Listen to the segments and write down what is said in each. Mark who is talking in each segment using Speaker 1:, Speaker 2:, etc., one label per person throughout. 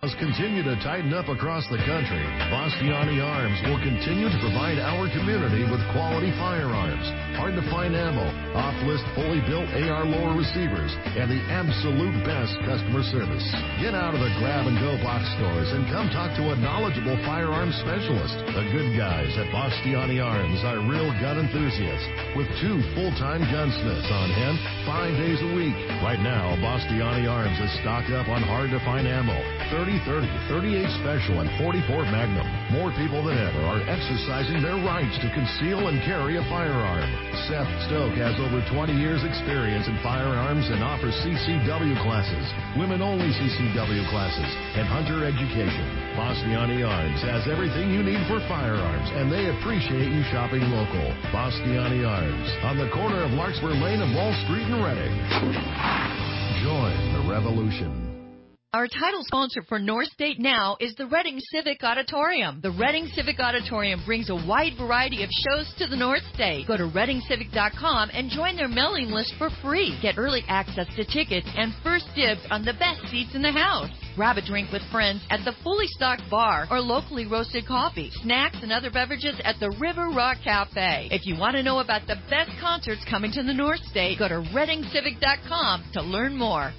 Speaker 1: As continue to tighten up across the country, Bastiani Arms will continue to provide our community with quality firearms, hard-to-find ammo, off-list fully built AR lower receivers, and the absolute best customer service. Get out of the grab-and-go box stores and come talk to a knowledgeable firearms specialist. The good guys at Bastiani Arms are real gun enthusiasts with 2 full-time gunsmiths on hand 5 days a week. Right now, Bastiani Arms is stocked up on hard-to-find ammo, 30-30, 38 Special, and 44 Magnum. More people than ever are exercising their rights to conceal and carry a firearm. Seth Stoke has over 20 years experience in firearms and offers CCW classes, women-only CCW classes, and hunter education. Bastiani Arms has everything you need for firearms, and they appreciate you shopping local. Bastiani Arms, on the corner of Larkspur Lane and Wall Street in Reading. Join the revolution.
Speaker 2: Our title sponsor for North State Now is the Reading Civic Auditorium. The Reading Civic Auditorium brings a wide variety of shows to the North State. Go to readingcivic.com and join their mailing list for free. Get early access to tickets and first dibs on the best seats in the house. Grab a drink with friends at the fully stocked bar or locally roasted coffee, snacks, and other beverages at the River Rock Cafe. If you want to know about the best concerts coming to the North State, go to readingcivic.com to learn more.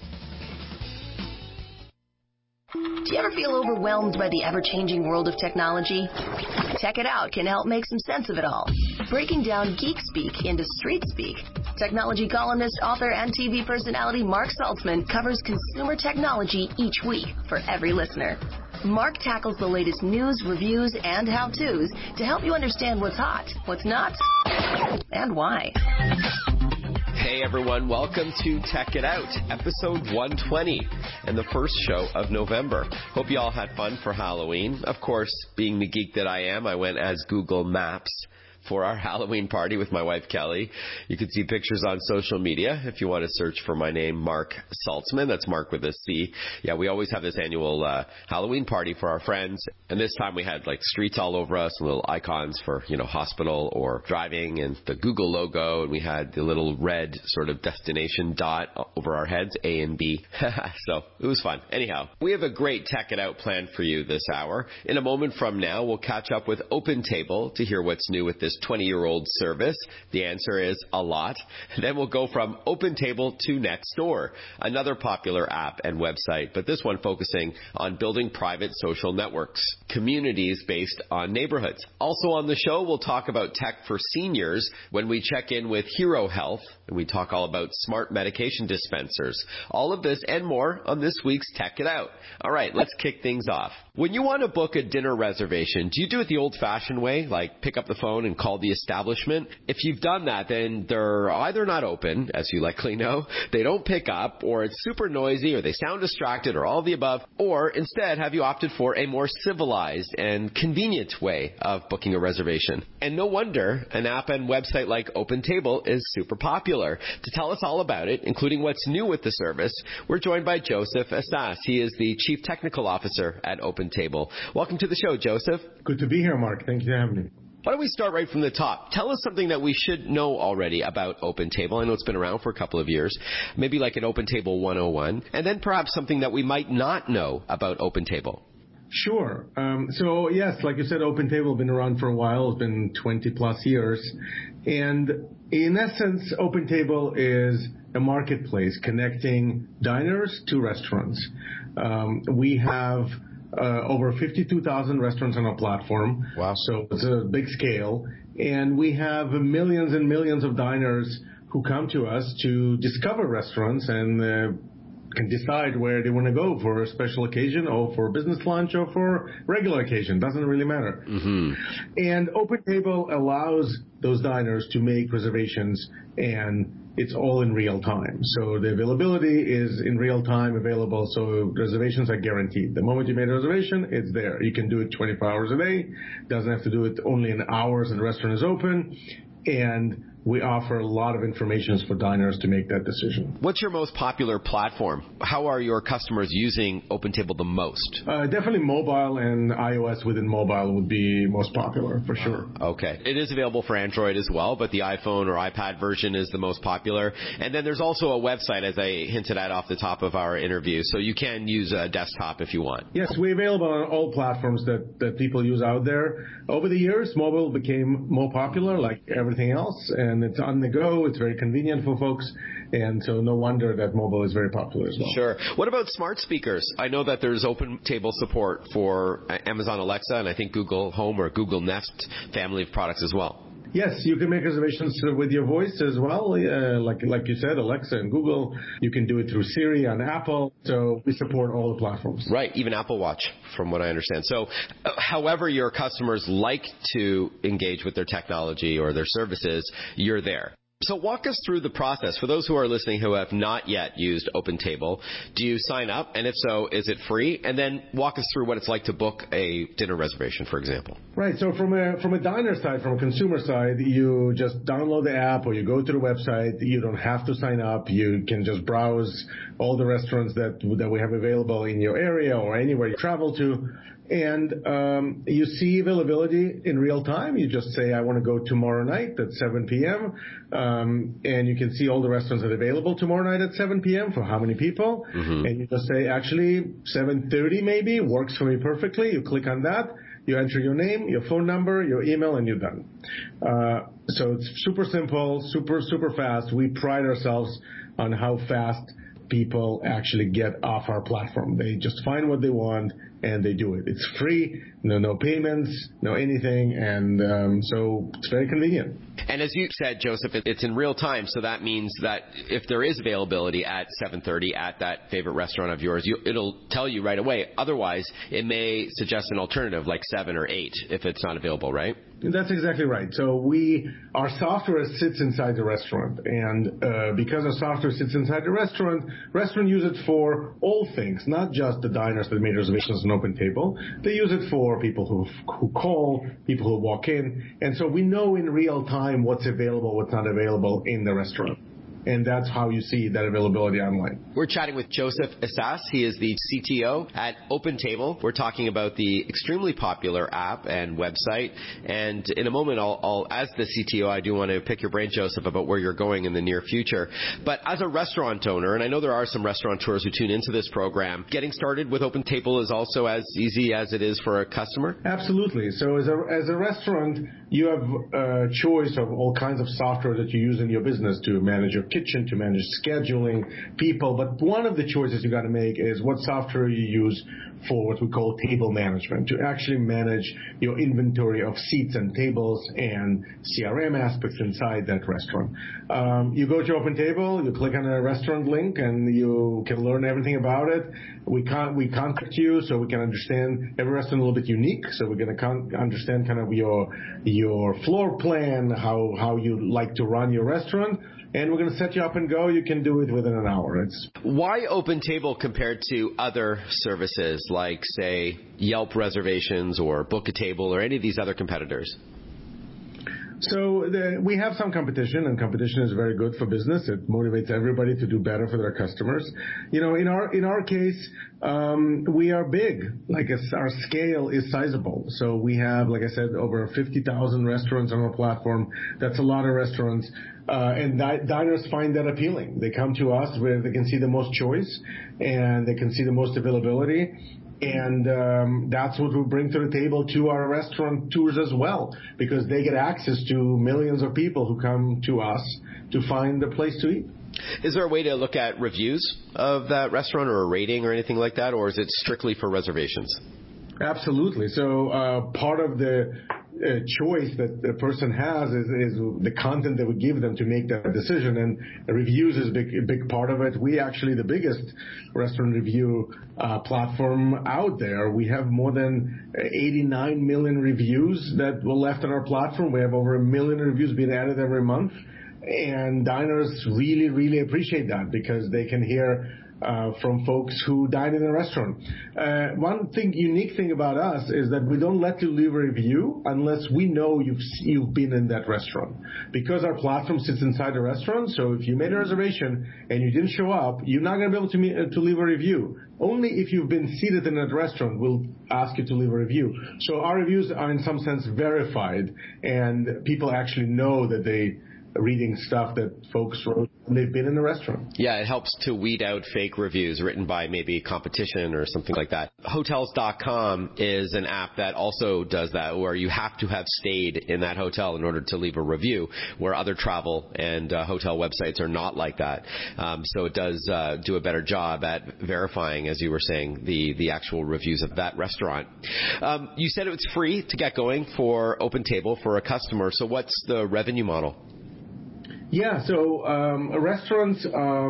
Speaker 3: Do you ever feel overwhelmed by the ever-changing world of technology? Tech It Out can help make some sense of it all, breaking down geek speak into street speak. Technology columnist, author, and TV personality Mark Saltzman covers consumer technology each week for every listener. Mark tackles the latest news, reviews, and how-tos to help you understand what's hot, what's not, and why.
Speaker 4: Hey everyone, welcome to Tech It Out, episode 120, and the first show of November. Hope you all had fun for Halloween. Of course, being the geek that I am, I went as Google Maps for our Halloween party with my wife, Kelly. You can see pictures on social media if you want to search for my name, Mark Saltzman. That's Mark with a C. Yeah, we always have this annual Halloween party for our friends. And this time we had like streets all over us, little icons for, hospital or driving, and the Google logo. And we had the little red sort of destination dot over our heads, A and B. So it was fun. Anyhow, we have a great Tech It Out planned for you this hour. In a moment from now, we'll catch up with OpenTable to hear what's new with this 20-year-old service. The answer is a lot. Then we'll go from OpenTable to Nextdoor, another popular app and website, but this one focusing on building private social networks, communities based on neighborhoods. Also on the show, we'll talk about tech for seniors when we check in with Hero Health, and we talk all about smart medication dispensers. All of this and more on this week's Tech It Out. All right, let's kick things off. When you want to book a dinner reservation, do you do it the old-fashioned way, like pick up the phone and call the establishment? If you've done that, then they're either not open, as you likely know, they don't pick up, or it's super noisy, or they sound distracted, or all of the above, or instead have you opted for a more civilized and convenient way of booking a reservation. And no wonder an app and website like OpenTable is super popular. To tell us all about it, including what's new with the service, we're joined by Joseph Assas. He is the Chief Technical Officer at OpenTable. Welcome to the show, Joseph.
Speaker 5: Good to be here, Mark. Thank you for having me.
Speaker 4: Why don't we start right from the top? Tell us something that we should know already about OpenTable. I know it's been around for a couple of years, maybe like an OpenTable 101, and then perhaps something that we might not know about OpenTable.
Speaker 5: Sure. So yes, like you said, OpenTable has been around for a while. It's been 20 plus years. And in essence, OpenTable is a marketplace connecting diners to restaurants. We have over 52,000 restaurants on our platform.
Speaker 4: Wow.
Speaker 5: So it's a big scale. And we have millions and millions of diners who come to us to discover restaurants and can decide where they want to go for a special occasion or for a business lunch or for regular occasion. Doesn't really matter.
Speaker 4: Mm-hmm.
Speaker 5: And OpenTable allows those diners to make reservations, and it's all in real time. So the availability is in real time available, so reservations are guaranteed. The moment you made a reservation, it's there. You can do it 24 hours a day. Doesn't have to do it only in hours and the restaurant is open. And we offer a lot of information for diners to make that decision.
Speaker 4: What's your most popular platform? How are your customers using OpenTable the most?
Speaker 5: Definitely mobile, and iOS within mobile would be most popular for sure.
Speaker 4: Okay. It is available for Android as well, but the iPhone or iPad version is the most popular. And then there's also a website, as I hinted at off the top of our interview, so you can use a desktop if you want.
Speaker 5: Yes, we're available on all platforms that people use out there. Over the years, mobile became more popular like everything else, and it's on the go. It's very convenient for folks, and so no wonder that mobile is very popular as well.
Speaker 4: Sure. What about smart speakers? I know that there's OpenTable support for Amazon Alexa and I think Google Home or Google Nest family of products as well.
Speaker 5: Yes, you can make reservations with your voice as well. Like you said, Alexa and Google. You can do it through Siri on Apple. So we support all the platforms.
Speaker 4: Right, even Apple Watch, from what I understand. So however your customers like to engage with their technology or their services, you're there. So walk us through the process. For those who are listening who have not yet used OpenTable, do you sign up? And if so, is it free? And then walk us through what it's like to book a dinner reservation, for example.
Speaker 5: Right. So from a diner side, from a consumer side, you just download the app or you go to the website. You don't have to sign up. You can just browse all the restaurants that we have available in your area or anywhere you travel to. And you see availability in real time. You just say, I want to go tomorrow night at 7 p.m. And you can see all the restaurants that are available tomorrow night at 7 p.m. for how many people. Mm-hmm. And you just say, actually, 7:30 maybe works for me perfectly. You click on that. You enter your name, your phone number, your email, and you're done. So it's super simple, super fast. We pride ourselves on how fast people actually get off our platform. They just find what they want and they do it. It's free, no payments, no anything, and so it's very convenient.
Speaker 4: And as you said, Joseph, it's in real time, so that means that if there is availability at 7:30 at that favorite restaurant of yours, it'll tell you right away. Otherwise, it may suggest an alternative like 7 or 8 if it's not available, right?
Speaker 5: That's exactly right. So our software sits inside the restaurant, and because our software sits inside the restaurant use it for all things, not just the diners that made reservations on OpenTable. They use it for people who call, people who walk in, and so we know in real time what's available, what's not available in the restaurant. And that's how you see that availability online.
Speaker 4: We're chatting with Joseph Assas. He is the CTO at OpenTable. We're talking about the extremely popular app and website. And in a moment, I'll as the CTO, I do want to pick your brain, Joseph, about where you're going in the near future. But as a restaurant owner, and I know there are some restaurateurs who tune into this program, getting started with OpenTable is also as easy as it is for a customer?
Speaker 5: Absolutely. So as a restaurant, you have a choice of all kinds of software that you use in your business to manage your kitchen, to manage scheduling, people. But one of the choices you got to make is what software you use for what we call table management, to actually manage your inventory of seats and tables and CRM aspects inside that restaurant. You go to OpenTable, you click on a restaurant link, and you can learn everything about it. We contact you so we can understand every restaurant a little bit unique. So we're going to understand kind of your floor plan, how you like to run your restaurant. And we're going to set you up and go. You can do it within an hour.
Speaker 4: Why OpenTable compared to other services like, say, Yelp reservations or Book a Table or any of these other competitors?
Speaker 5: So we have some competition, and competition is very good for business. It motivates everybody to do better for their customers. You know, in our case, we are big. Our scale is sizable. So we have, like I said, over 50,000 restaurants on our platform. That's a lot of restaurants. And diners find that appealing. They come to us where they can see the most choice and they can see the most availability. And that's what we bring to the table to our restaurateurs as well, because they get access to millions of people who come to us to find a place to eat.
Speaker 4: Is there a way to look at reviews of that restaurant or a rating or anything like that, or is it strictly for reservations?
Speaker 5: Absolutely. So part of the choice that the person has is the content that we give them to make that decision, and reviews is a big part of it. We actually the biggest restaurant review platform out there. We have more than 89 million reviews that were left on our platform. We have over 1 million reviews being added every month, and diners really, really appreciate that because they can hear from folks who dine in a restaurant. One unique thing about us is that we don't let you leave a review unless we know you've been in that restaurant. Because our platform sits inside the restaurant, so if you made a reservation and you didn't show up, you're not going to be able to leave a review. Only if you've been seated in that restaurant will ask you to leave a review. So our reviews are in some sense verified, and people actually know that they reading stuff that folks wrote when they've been in the restaurant.
Speaker 4: Yeah, it helps to weed out fake reviews written by maybe competition or something like that. Hotels.com is an app that also does that, where you have to have stayed in that hotel in order to leave a review, where other travel and hotel websites are not like that. So it does do a better job at verifying, as you were saying, the actual reviews of that restaurant. You said it was free to get going for OpenTable for a customer. So what's the revenue model?
Speaker 5: Yeah, so restaurants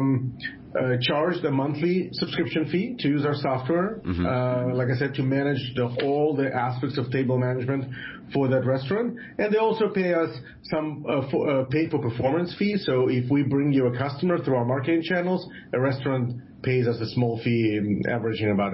Speaker 5: charge the monthly subscription fee to use our software, like I said, to manage all the aspects of table management for that restaurant. And they also pay us some pay-for-performance fee. So if we bring you a customer through our marketing channels, a restaurant pays us a small fee, averaging about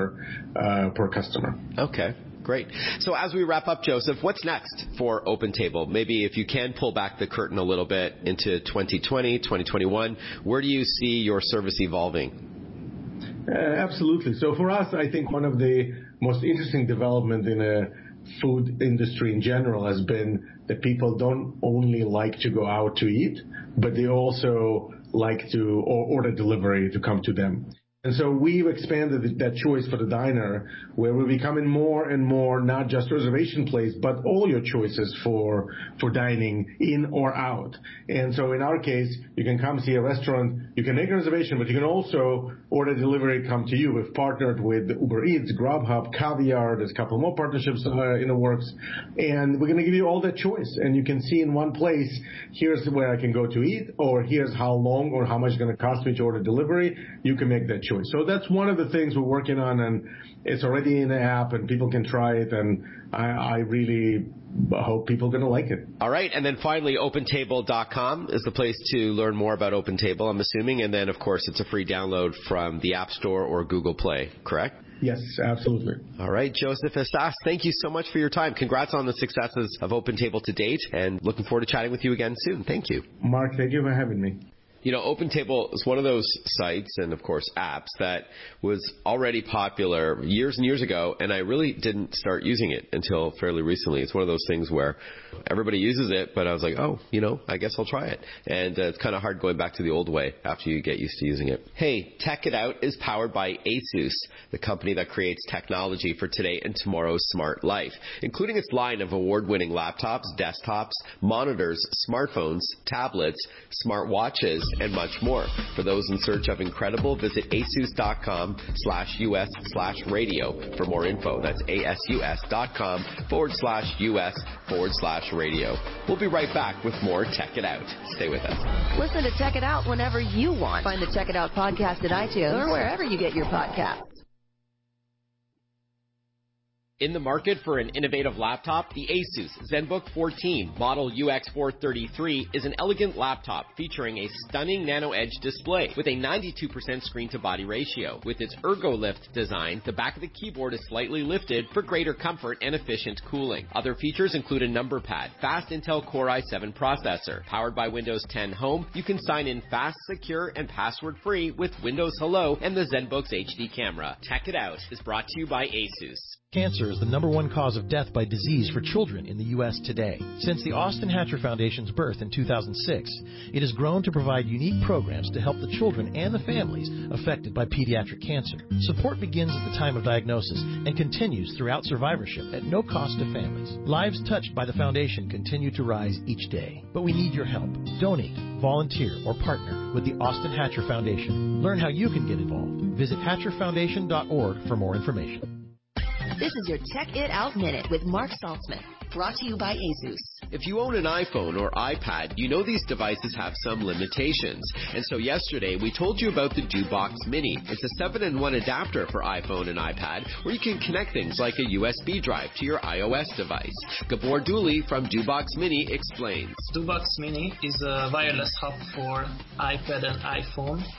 Speaker 5: $1 per customer.
Speaker 4: Okay. Great. So as we wrap up, Joseph, what's next for OpenTable? Maybe if you can pull back the curtain a little bit into 2020, 2021, where do you see your service evolving?
Speaker 5: Absolutely. So for us, I think one of the most interesting development in a food industry in general has been that people don't only like to go out to eat, but they also like to order delivery to come to them. And so we've expanded that choice for the diner, where we're becoming more and more not just reservation place, but all your choices for dining in or out. And so in our case, you can come see a restaurant, you can make a reservation, but you can also order delivery come to you. We've partnered with Uber Eats, Grubhub, Caviar. There's a couple more partnerships in the works. And we're going to give you all that choice. And you can see in one place, here's where I can go to eat, or here's how long or how much it's going to cost me to order delivery. You can make that choice. So that's one of the things we're working on, and it's already in the app, and people can try it, and I really hope people are going to like it.
Speaker 4: All right, and then finally, OpenTable.com is the place to learn more about OpenTable, I'm assuming, and then, of course, it's a free download from the App Store or Google Play, correct?
Speaker 5: Yes, absolutely.
Speaker 4: All right, Joseph Assas, thank you so much for your time. Congrats on the successes of OpenTable to date, and looking forward to chatting with you again soon. Thank you.
Speaker 5: Mark, thank you for having me.
Speaker 4: You know, OpenTable is one of those sites and, of course, apps that was already popular years and years ago, and I really didn't start using it until fairly recently. It's one of those things where everybody uses it, but I was like, oh, I guess I'll try it. And it's kind of hard going back to the old way after you get used to using it. Hey, Tech It Out is powered by ASUS, the company that creates technology for today and tomorrow's smart life, including its line of award-winning laptops, desktops, monitors, smartphones, tablets, smartwatches, and much more. For those in search of incredible, visit asus.com/US/radio for more info. That's asus.com/US/radio. We'll be right back with more Tech It Out. Stay with us.
Speaker 3: Listen to Tech It Out whenever you want. Find the Tech It Out podcast at iTunes or wherever you get your podcasts.
Speaker 4: In the market for an innovative laptop, the Asus ZenBook 14 Model UX433 is an elegant laptop featuring a stunning Nano Edge display with a 92% screen-to-body ratio. With its ErgoLift design, the back of the keyboard is slightly lifted for greater comfort and efficient cooling. Other features include a number pad, fast Intel Core i7 processor. Powered by Windows 10 Home, you can sign in fast, secure, and password-free with Windows Hello and the ZenBook's HD camera. Tech It Out is brought to you by Asus.
Speaker 6: Cancer is the #1 cause of death by disease for children in the U.S. today. Since the Austin Hatcher Foundation's birth in 2006, it has grown to provide unique programs to help the children and the families affected by pediatric cancer. Support begins at the time of diagnosis and continues throughout survivorship at no cost to families. Lives touched by the foundation continue to rise each day, but we need your help. Donate, volunteer, or partner with the Austin Hatcher Foundation. Learn how you can get involved. Visit hatcherfoundation.org for more information.
Speaker 3: This is your Tech It Out Minute with Mark Saltzman, brought to you by Asus.
Speaker 4: If you own an iPhone or iPad, you know these devices have some limitations. And so yesterday, we told you about the DoBox Mini. It's a 7-in-1 adapter for iPhone and iPad, where you can connect things like a USB drive to your iOS device. Gabor Dooley from DoBox Mini explains.
Speaker 7: DoBox Mini is a wireless hub for iPad and iPhone.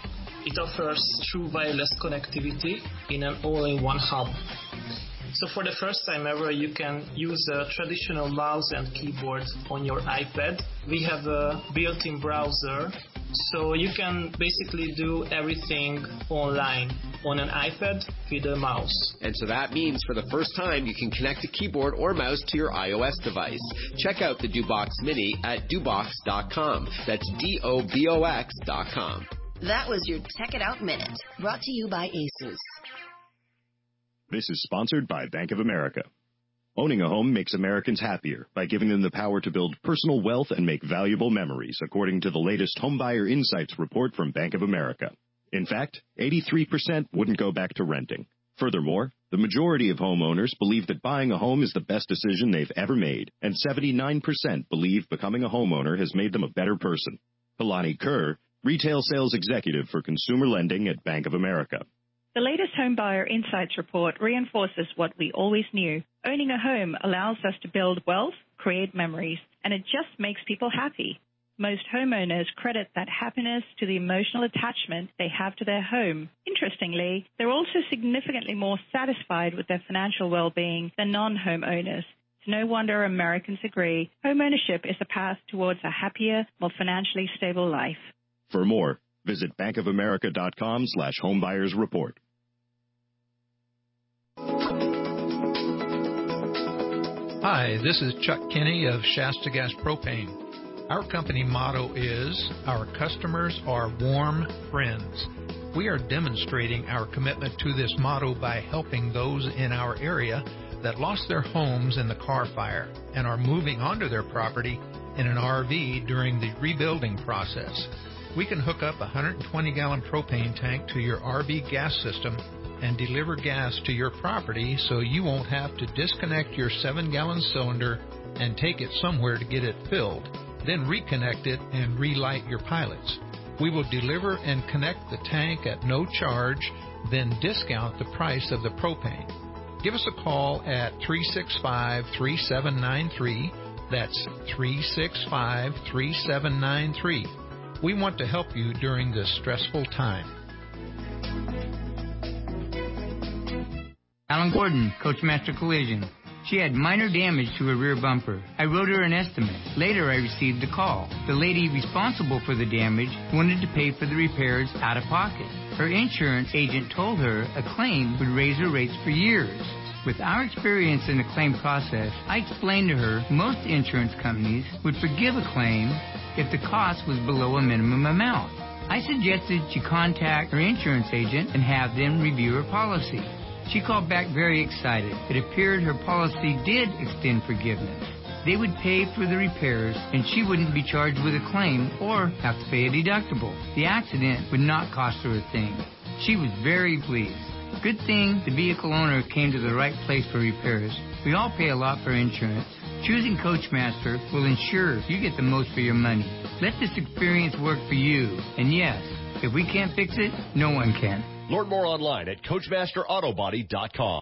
Speaker 7: It offers true wireless connectivity in an all-in-one hub. So for the first time ever, you can use a traditional mouse and keyboard on your iPad. We have a built-in browser, so you can basically do everything online on an iPad with a mouse.
Speaker 4: And so that means for the first time, you can connect a keyboard or mouse to your iOS device. Check out the DoBox Mini at dobox.com. That's DOBOX.com.
Speaker 3: That was your Tech It Out Minute, brought to you by Asus.
Speaker 8: This is sponsored by Bank of America. Owning a home makes Americans happier by giving them the power to build personal wealth and make valuable memories, according to the latest Homebuyer Insights report from Bank of America. In fact, 83% wouldn't go back to renting. Furthermore, the majority of homeowners believe that buying a home is the best decision they've ever made, and 79% believe becoming a homeowner has made them a better person. Hilani Kerr, Retail Sales Executive for Consumer Lending at Bank of America.
Speaker 9: The latest Homebuyer Insights report reinforces what we always knew. Owning a home allows us to build wealth, create memories, and it just makes people happy. Most homeowners credit that happiness to the emotional attachment they have to their home. Interestingly, they're also significantly more satisfied with their financial well-being than non-homeowners. It's no wonder Americans agree homeownership is a path towards a happier, more financially stable life.
Speaker 8: For more, visit bankofamerica.com/homebuyersreport.
Speaker 10: Hi, this is Chuck Kinney of Shasta Gas Propane. Our company motto is, our customers are warm friends. We are demonstrating our commitment to this motto by helping those in our area that lost their homes in the Carr Fire and are moving onto their property in an RV during the rebuilding process. We can hook up a 120-gallon propane tank to your RV gas system and deliver gas to your property so you won't have to disconnect your 7-gallon cylinder and take it somewhere to get it filled, then reconnect it and relight your pilots. We will deliver and connect the tank at no charge, then discount the price of the propane. Give us a call at 365-3793. That's 365-3793. We want to help you during this stressful time.
Speaker 11: Alan Gordon, Coachmaster Collision. She had minor damage to her rear bumper. I wrote her an estimate. Later, I received a call. The lady responsible for the damage wanted to pay for the repairs out of pocket. Her insurance agent told her a claim would raise her rates for years. With our experience in the claim process, I explained to her most insurance companies would forgive a claim if the cost was below a minimum amount. I suggested she contact her insurance agent and have them review her policy. She called back very excited. It appeared her policy did extend forgiveness. They would pay for the repairs, and she wouldn't be charged with a claim or have to pay a deductible. The accident would not cost her a thing. She was very pleased. Good thing the vehicle owner came to the right place for repairs. We all pay a lot for insurance. Choosing Coachmaster will ensure you get the most for your money. Let this experience work for you. And yes, if we can't fix it, no one can.
Speaker 12: Learn more online at CoachmasterAutobody.com.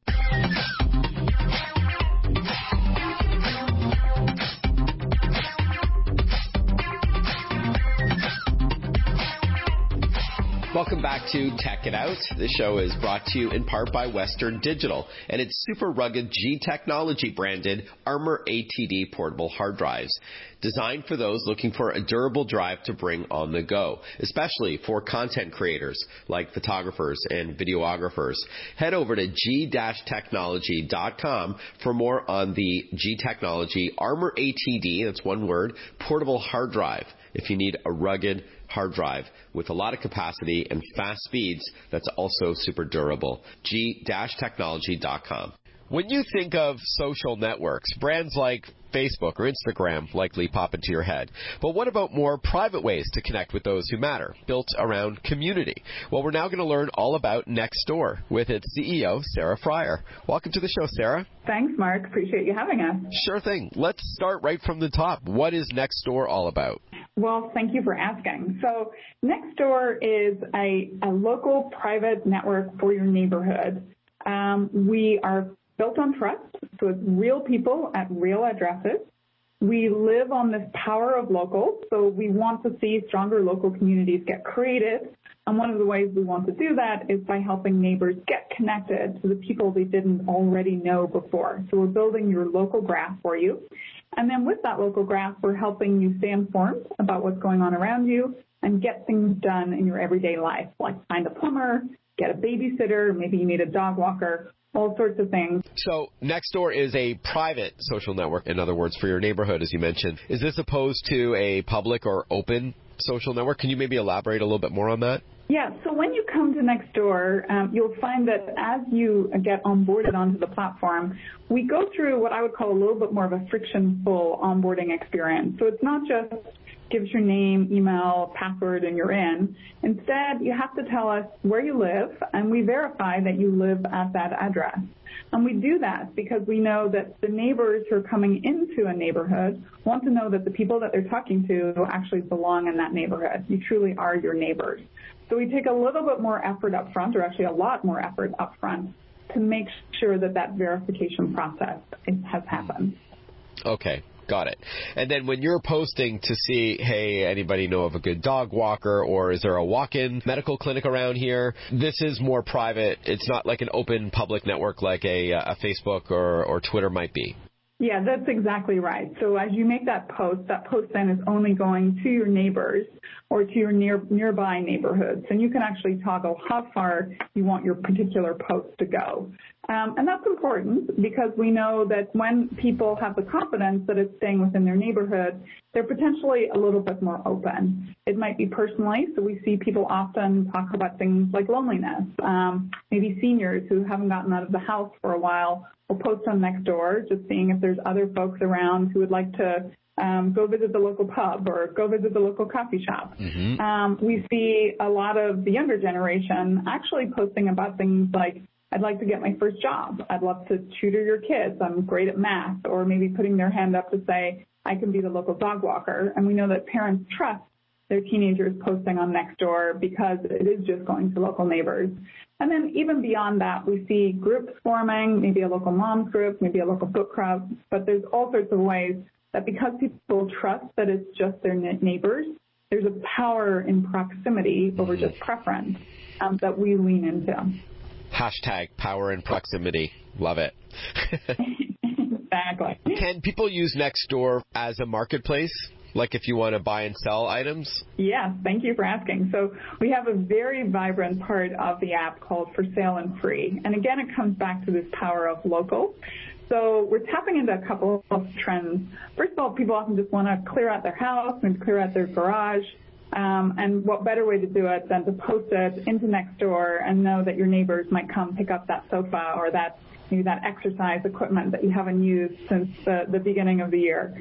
Speaker 4: Welcome back to Tech It Out. This show is brought to you in part by Western Digital and its super rugged G Technology branded Armor ATD portable hard drives. Designed for those looking for a durable drive to bring on the go, especially for content creators like photographers and videographers. Head over to g-technology.com for more on the G Technology Armor ATD, that's one word, portable hard drive. If you need a rugged hard drive with a lot of capacity and fast speeds that's also super durable. g-technology.com. When you think of social networks, brands like Facebook or Instagram likely pop into your head. But what about more private ways to connect with those who matter, built around community? Well, we're now going to learn all about Nextdoor with its CEO, Sarah Friar. Welcome to the show, Sarah.
Speaker 13: Thanks, Mark. Appreciate you having us.
Speaker 4: Sure thing. Let's start right from the top. What is Nextdoor all about?
Speaker 13: Well, thank you for asking. So Nextdoor is a local private network for your neighborhood. We are built on trust, so it's real people at real addresses. We live on this power of local, so we want to see stronger local communities get created. And one of the ways we want to do that is by helping neighbors get connected to the people they didn't already know before. So we're building your local graph for you. And then with that local graph, we're helping you stay informed about what's going on around you and get things done in your everyday life, like find a plumber, get a babysitter, maybe you need a dog walker, all sorts of things.
Speaker 4: So Nextdoor is a private social network, in other words, for your neighborhood, as you mentioned. Is this opposed to a public or open social network? Can you maybe elaborate a little bit more on that?
Speaker 13: Yeah, so when you come to Nextdoor, you'll find that as you get onboarded onto the platform, we go through what I would call a little bit more of a friction-full onboarding experience. So it's not just give us your name, email, password, and you're in. Instead, you have to tell us where you live, and we verify that you live at that address. And we do that because we know that the neighbors who are coming into a neighborhood want to know that the people that they're talking to actually belong in that neighborhood. You truly are your neighbors. So we take a little bit more effort up front, or actually a lot more effort up front, to make sure that that verification process has happened.
Speaker 4: Okay. Got it. And then when you're posting to see, hey, anybody know of a good dog walker, or is there a walk-in medical clinic around here? This is more private. It's not like an open public network like a Facebook or Twitter might be.
Speaker 13: Yeah, that's exactly right. So as you make that post then is only going to your neighbors or to your nearby neighborhoods. And you can actually toggle how far you want your particular post to go. And that's important because we know that when people have the confidence that it's staying within their neighborhood, they're potentially a little bit more open. It might be personally, so we see people often talk about things like loneliness. Maybe seniors who haven't gotten out of the house for a while will post on Nextdoor, just seeing if there's other folks around who would like to go visit the local pub or go visit the local coffee shop. Mm-hmm. We see a lot of the younger generation actually posting about things like, I'd like to get my first job. I'd love to tutor your kids. I'm great at math. Or maybe putting their hand up to say, I can be the local dog walker. And we know that parents trust their teenagers posting on Nextdoor because it is just going to local neighbors. And then even beyond that, we see groups forming, maybe a local moms group, maybe a local book club. But there's all sorts of ways that because people trust that it's just their neighbors, there's a power in proximity over just preference that we lean into.
Speaker 4: Hashtag power and proximity. Love it.
Speaker 13: Exactly.
Speaker 4: Can people use Nextdoor as a marketplace? Like if you want to buy and sell items?
Speaker 13: Yes, thank you for asking. So we have a very vibrant part of the app called For Sale and Free. And again, it comes back to this power of local. So we're tapping into a couple of trends. First of all, people often just want to clear out their house and clear out their garage. And what better way to do it than to post it into Nextdoor and know that your neighbors might come pick up that sofa or that maybe that exercise equipment that you haven't used since the beginning of the year.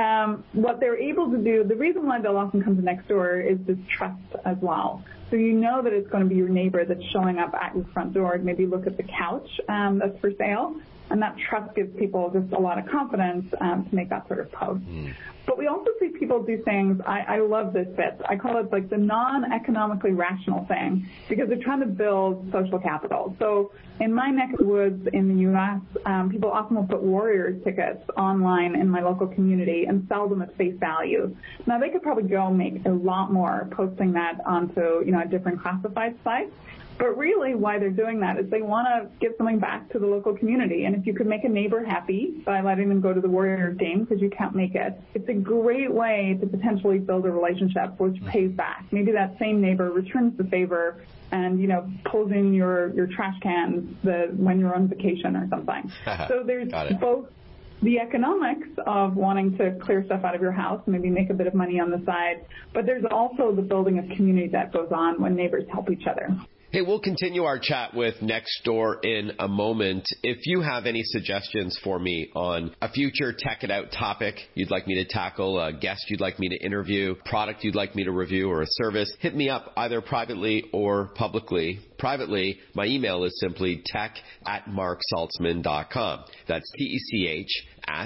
Speaker 13: What they're able to do, the reason why they'll often come to Nextdoor is this trust as well. So you know that it's going to be your neighbor that's showing up at your front door to maybe look at the couch that's for sale. And that trust gives people just a lot of confidence to make that sort of post. But we also see people do things, I love this bit, I call it like the non-economically rational thing, because they're trying to build social capital. So in my neck of the woods in the U.S., people often will put Warriors tickets online in my local community and sell them at face value. Now they could probably go make a lot more posting that onto, a different classified site. But really why they're doing that is they want to give something back to the local community. And if you could make a neighbor happy by letting them go to the Warriors game because you can't make it, it's a great way to potentially build a relationship which pays back. Maybe that same neighbor returns the favor and, pulls in your trash cans when you're on vacation or something. So there's both the economics of wanting to clear stuff out of your house, maybe make a bit of money on the side, but there's also the building of community that goes on when neighbors help each other.
Speaker 4: Hey, we'll continue our chat with Nextdoor in a moment. If you have any suggestions for me on a future Tech It Out topic you'd like me to tackle, a guest you'd like me to interview, product you'd like me to review, or a service, hit me up either privately or publicly. Privately, my email is simply tech@marksaltzman.com. That's TECH at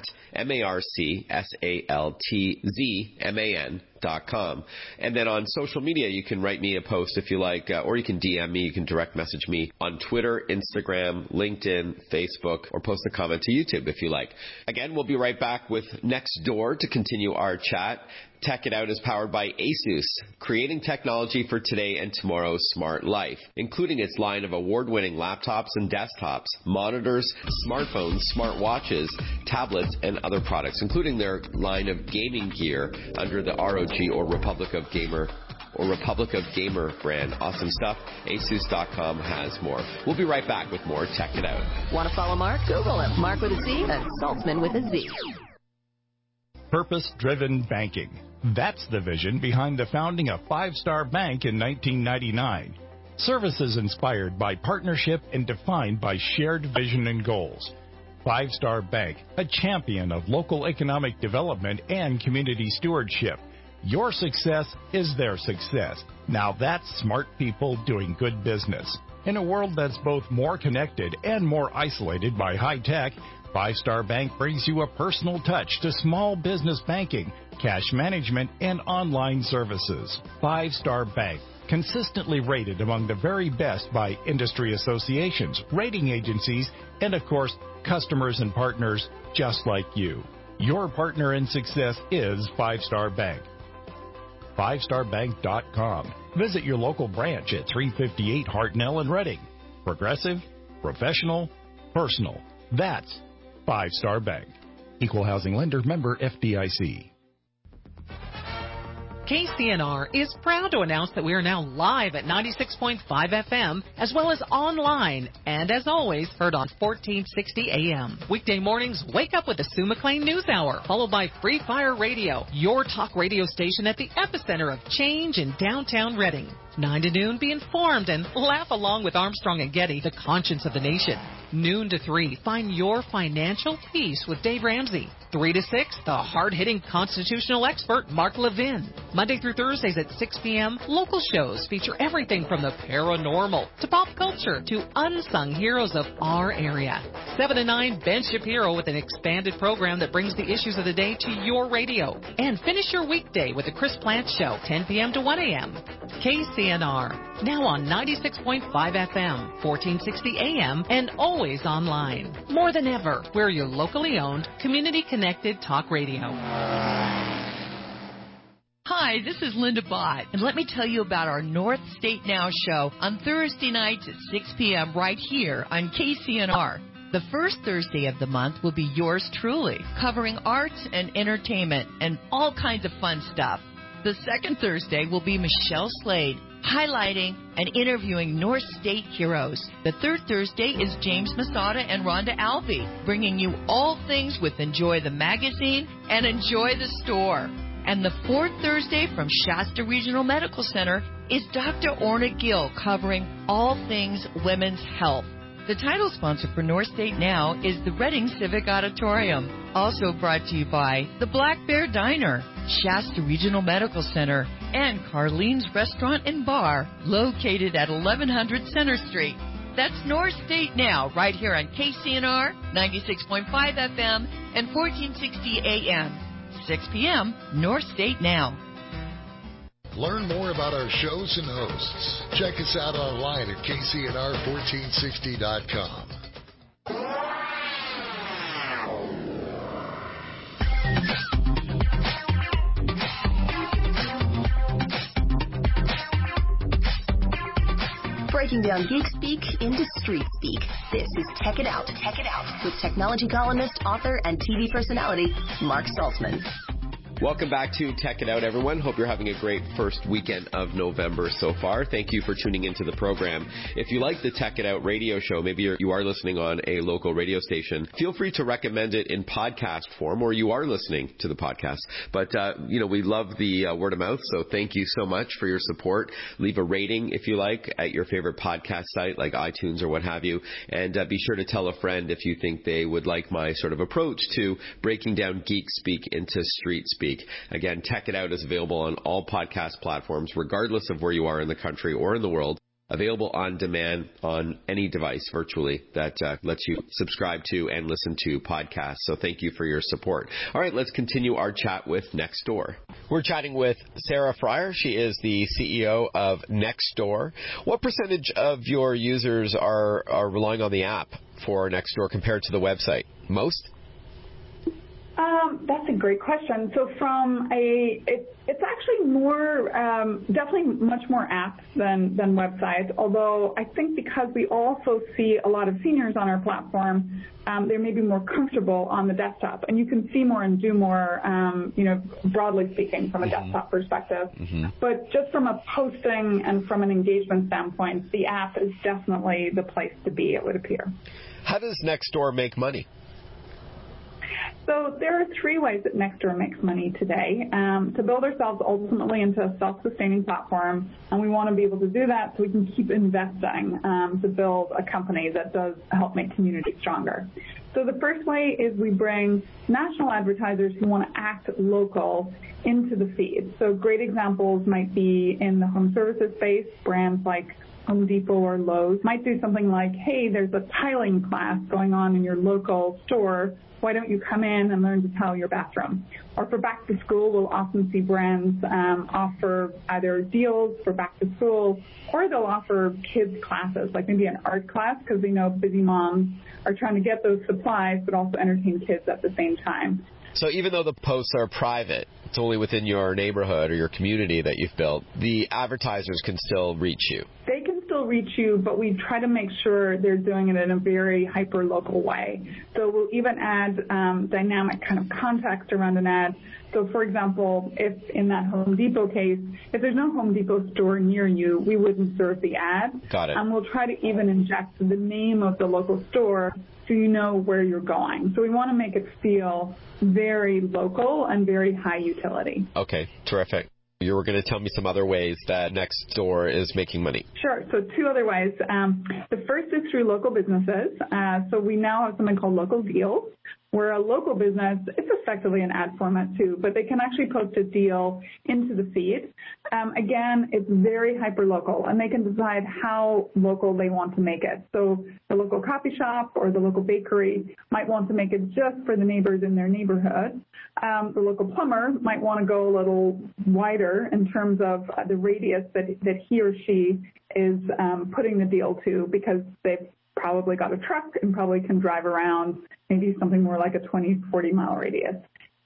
Speaker 4: marksaltzman.com. And then on social media, you can write me a post if you like, or you can DM me, you can direct message me on Twitter, Instagram, LinkedIn, Facebook, or post a comment to YouTube if you like. Again, we'll be right back with Next Door to continue our chat. Tech It Out is powered by ASUS, creating technology for today and tomorrow's smart life, including its line of award-winning laptops and desktops, monitors, smartphones, smartwatches, tablets, and other products, including their line of gaming gear under the ROG or Republic of Gamer brand. Awesome stuff. ASUS.com has more. We'll be right back with more Tech It Out.
Speaker 3: Want to follow Mark? Google him. Mark with a C and Saltzman with a Z.
Speaker 14: Purpose-driven banking. That's the vision behind the founding of Five Star Bank in 1999. Services inspired by partnership and defined by shared vision and goals. Five Star Bank, a champion of local economic development and community stewardship. Your success is their success. Now that's smart people doing good business. In a world that's both more connected and more isolated by high tech, Five Star Bank brings you a personal touch to small business banking, cash management, and online services. Five Star Bank, consistently rated among the very best by industry associations, rating agencies, and of course, customers and partners just like you. Your partner in success is Five Star Bank. FiveStarBank.com. Visit your local branch at 358 Hartnell in Reading. Progressive, professional, personal. That's Five Star Bank. Equal housing lender, member FDIC.
Speaker 15: KCNR is proud to announce that we are now live at 96.5 FM as well as online and as always heard on 1460 AM. Weekday mornings, wake up with the Sue McLean News Hour followed by Free Fire Radio, your talk radio station at the epicenter of change in downtown Reading. 9 to noon, be informed and laugh along with Armstrong and Getty, the conscience of the nation. Noon to 3, find your financial peace with Dave Ramsey. 3 to 6, the hard-hitting constitutional expert Mark Levin. Monday through Thursdays at 6 p.m., local shows feature everything from the paranormal to pop culture to unsung heroes of our area. 7 to 9, Ben Shapiro with an expanded program that brings the issues of the day to your radio. And finish your weekday with the Chris Plant Show, 10 p.m. to 1 a.m. KCNR, now on 96.5 FM, 1460 AM, and always online. More than ever, we're your locally owned, community-connected talk radio.
Speaker 2: Hi, this is Linda Bott, and let me tell you about our North State Now show on Thursday nights at 6 p.m. right here on KCNR. The first Thursday of the month will be yours truly, covering arts and entertainment and all kinds of fun stuff. The second Thursday will be Michelle Slade, highlighting and interviewing North State heroes. The third Thursday is James Masada and Rhonda Alvey, bringing you all things with Enjoy the Magazine and Enjoy the Store. And the fourth Thursday from Shasta Regional Medical Center is Dr. Orna Gill, covering all things women's health. The title sponsor for North State Now is the Reading Civic Auditorium. Also brought to you by the Black Bear Diner, Shasta Regional Medical Center, and Carlene's Restaurant and Bar, located at 1100 Center Street. That's North State Now, right here on KCNR, 96.5 FM, and 1460 AM. 6 p.m., North State Now.
Speaker 16: Learn more about our shows and hosts. Check us out online at KCNR1460.com.
Speaker 3: Breaking down geek speak into street speak. This is Tech It Out. Tech It Out with technology columnist, author, and TV personality Mark Saltzman.
Speaker 4: Welcome back to Tech It Out, everyone. Hope you're having a great first weekend of November so far. Thank you for tuning into the program. If you like the Tech It Out radio show, maybe you are listening on a local radio station, feel free to recommend it in podcast form, or you are listening to the podcast. But, we love the word of mouth, so thank you so much for your support. Leave a rating, if you like, at your favorite podcast site, like iTunes or what have you. And be sure to tell a friend if you think they would like my sort of approach to breaking down geek speak into street speak. Again, Tech It Out is available on all podcast platforms, regardless of where you are in the country or in the world. Available on demand on any device virtually that lets you subscribe to and listen to podcasts. So thank you for your support. All right, let's continue our chat with Nextdoor. We're chatting with Sarah Fryer. She is the CEO of Nextdoor. What percentage of your users are relying on the app for Nextdoor compared to the website? Most?
Speaker 13: That's a great question. So it's actually more, definitely much more apps than websites, although I think because we also see a lot of seniors on our platform, they may be more comfortable on the desktop, and you can see more and do more, broadly speaking from a desktop perspective. But just from a posting and from an engagement standpoint, the app is definitely the place to be, it would appear.
Speaker 4: How does Nextdoor make money?
Speaker 13: So there are three ways that Nextdoor makes money today. To build ourselves ultimately into a self-sustaining platform, and we want to be able to do that so we can keep investing to build a company that does help make communities stronger. So the first way is we bring national advertisers who want to act local into the feed. So great examples might be in the home services space. Brands like Home Depot or Lowe's might do something like, hey, there's a tiling class going on in your local store. Why don't you come in and learn to tile your bathroom? Or for back to school, we'll often see brands offer either deals for back to school, or they'll offer kids classes, like maybe an art class, because they know busy moms are trying to get those supplies but also entertain kids at the same time.
Speaker 4: So even though the posts are private, it's only within your neighborhood or your community that you've built, the advertisers can still reach you.
Speaker 13: They can still reach you, but we try to make sure they're doing it in a very hyper-local way. So we'll even add dynamic kind of context around an ad. So, for example, if in that Home Depot case, if there's no Home Depot store near you, we wouldn't serve the ad.
Speaker 4: Got it.
Speaker 13: And we'll try to even inject the name of the local store so you know where you're going. So we want to make it feel very local and very high utility.
Speaker 4: Okay, terrific. You were going to tell me some other ways that Nextdoor is making money.
Speaker 13: Sure. So two other ways. The first is through local businesses. So we now have something called Local Deals, where a local business, it's effectively an ad format too, but they can actually post a deal into the feed. Again, it's very hyper-local, and they can decide how local they want to make it. So the local coffee shop or the local bakery might want to make it just for the neighbors in their neighborhood. The local plumber might want to go a little wider in terms of the radius that he or she is putting the deal to, because they've probably got a truck and probably can drive around maybe something more like a 20, 40-mile radius.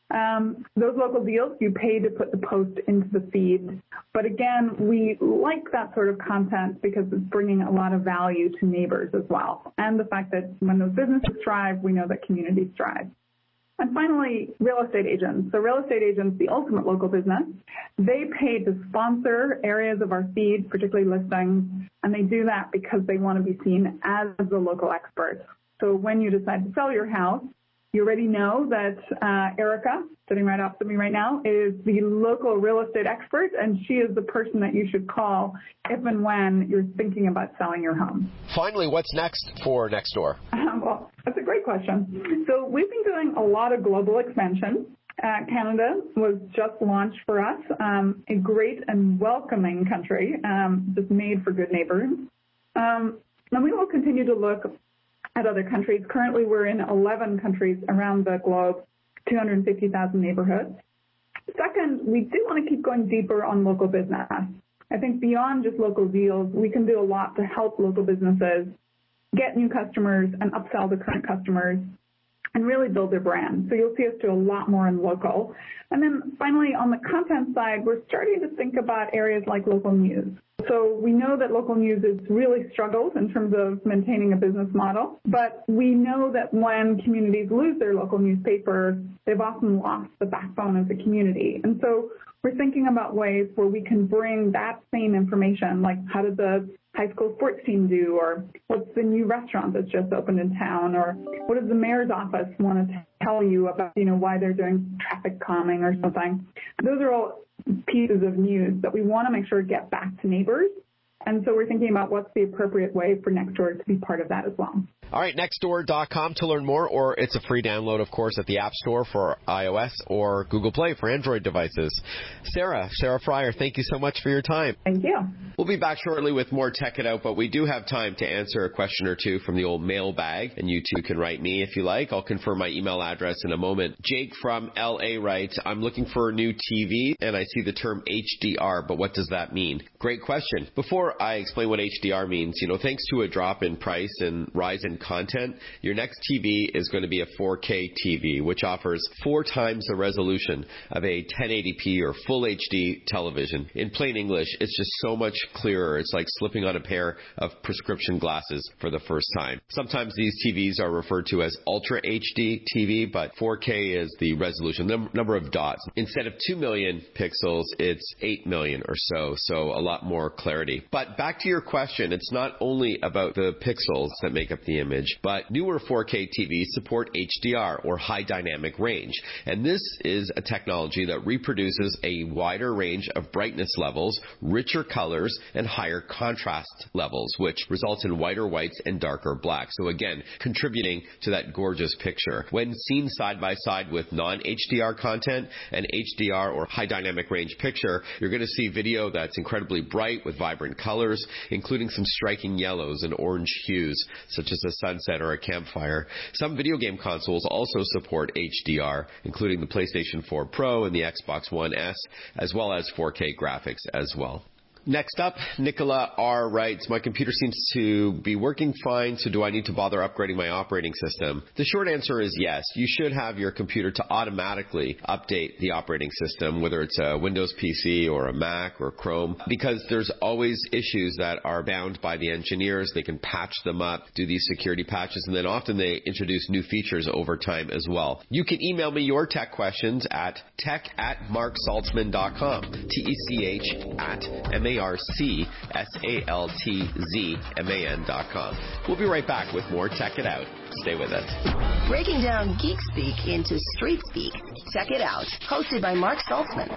Speaker 13: Those local deals, you pay to put the post into the feed. But again, we like that sort of content because it's bringing a lot of value to neighbors as well. And the fact that when those businesses thrive, we know that communities thrive. And finally, real estate agents. So real estate agents, the ultimate local business, they pay to sponsor areas of our feed, particularly listings, and they do that because they want to be seen as the local expert. So when you decide to sell your house, you already know that Erica, sitting right opposite me right now, is the local real estate expert, and she is the person that you should call if and when you're thinking about selling your home.
Speaker 4: Finally, what's next for Nextdoor?
Speaker 13: Well, that's a great question. So we've been doing a lot of global expansion. Canada was just launched for us, a great and welcoming country, just made for good neighbors. And we will continue to look at other countries. Currently, we're in 11 countries around the globe, 250,000 neighborhoods. Second, we do want to keep going deeper on local business. I think beyond just local deals, we can do a lot to help local businesses get new customers and upsell the current customers and really build their brand. So you'll see us do a lot more in local. And then finally, on the content side, we're starting to think about areas like local news. So we know that local news has really struggled in terms of maintaining a business model, but we know that when communities lose their local newspaper, they've often lost the backbone of the community. And so we're thinking about ways where we can bring that same information, like how did the high school sports team do, or what's the new restaurant that's just opened in town, or what does the mayor's office want to tell you about, why they're doing traffic calming or something. Those are all pieces of news that we want to make sure get back to neighbors. And so we're thinking about what's the appropriate way for Nextdoor to be part of that as well.
Speaker 4: All right, nextdoor.com to learn more, or it's a free download, of course, at the App Store for iOS or Google Play for Android devices. Sarah Fryer, thank you so much for your time.
Speaker 13: Thank you.
Speaker 4: We'll be back shortly with more Tech It Out, but we do have time to answer a question or two from the old mailbag, and you too can write me if you like. I'll confirm my email address in a moment. Jake from LA writes, I'm looking for a new TV, and I see the term HDR, but what does that mean? Great question. Before I explain what HDR means, thanks to a drop in price and rise in content, your next TV is going to be a 4K TV, which offers 4 times the resolution of a 1080p or full HD television. In plain English, it's just so much clearer. It's like slipping on a pair of prescription glasses for the first time. Sometimes these TVs are referred to as Ultra HD TV, but 4K is the resolution, the number of dots. Instead of 2 million pixels, it's 8 million or so a lot more clarity. But back to your question, it's not only about the pixels that make up the image, but newer 4K TVs support HDR, or high dynamic range. And this is a technology that reproduces a wider range of brightness levels, richer colors, and higher contrast levels, which results in whiter whites and darker blacks. So again, contributing to that gorgeous picture. When seen side by side with non-HDR content, an HDR or high dynamic range picture, you're going to see video that's incredibly bright with vibrant colors, including some striking yellows and orange hues, such as a sunset or a campfire. Some video game consoles also support HDR, including the PlayStation 4 Pro and the Xbox One S, as well as 4K graphics as well. Next up, Nicola R. writes, my computer seems to be working fine, so do I need to bother upgrading my operating system? The short answer is yes. You should have your computer to automatically update the operating system, whether it's a Windows PC or a Mac or Chrome, because there's always issues that are bound by the engineers. They can patch them up, do these security patches, and then often they introduce new features over time as well. You can email me your tech questions at tech@marksaltzman.com, TECH@MARCSALTZMAN.com. We'll be right back with more Tech It Out. Stay with us.
Speaker 3: Breaking down geek speak into street speak. Tech It Out, hosted by Mark Saltzman.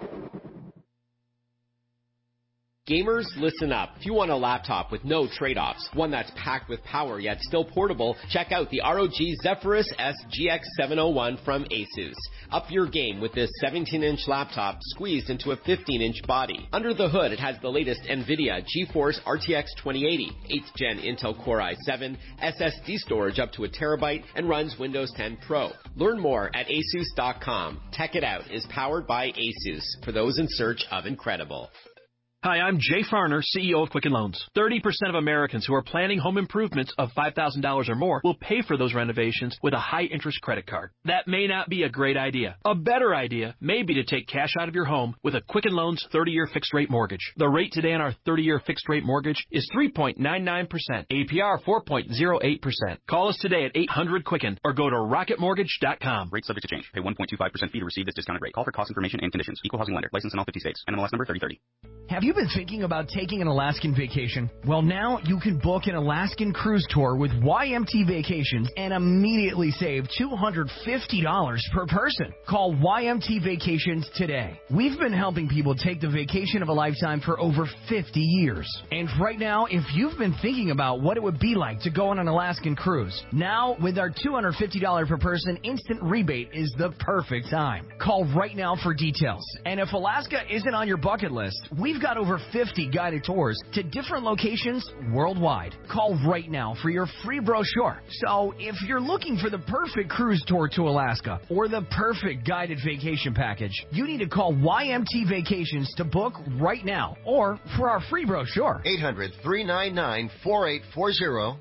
Speaker 4: Gamers, listen up. If you want a laptop with no trade-offs, one that's packed with power yet still portable, check out the ROG Zephyrus S GX701 from Asus. Up your game with this 17-inch laptop squeezed into a 15-inch body. Under the hood, it has the latest NVIDIA GeForce RTX 2080, 8th Gen Intel Core i7, SSD storage up to 1 terabyte, and runs Windows 10 Pro. Learn more at asus.com. Tech It Out is powered by Asus, for those in search of incredible.
Speaker 17: Hi, I'm Jay Farner, CEO of Quicken Loans. 30% of Americans who are planning home improvements of $5,000 or more will pay for those renovations with a high-interest credit card. That may not be a great idea. A better idea may be to take cash out of your home with a Quicken Loans 30-year fixed-rate mortgage. The rate today on our 30-year fixed-rate mortgage is 3.99%, APR 4.08%. Call us today at 800-QUICKEN or go to rocketmortgage.com.
Speaker 18: Rate subject to change. Pay 1.25% fee to receive this discounted rate. Call for cost information and conditions. Equal housing lender. License in all 50 states. NMLS number 3030.
Speaker 19: Have you been thinking about taking an Alaskan vacation? Well, now you can book an Alaskan cruise tour with YMT Vacations and immediately save $250 per person. Call YMT Vacations today. We've been helping people take the vacation of a lifetime for over 50 years. And right now, if you've been thinking about what it would be like to go on an Alaskan cruise, now with our $250 per person instant rebate is the perfect time. Call right now for details. And if Alaska isn't on your bucket list, we've got over 50 guided tours to different locations worldwide. Call right now for your free brochure. So if you're looking for the perfect cruise tour to Alaska or the perfect guided vacation package, you need to call YMT Vacations to book right now or for our free brochure.
Speaker 20: 800-399-4840.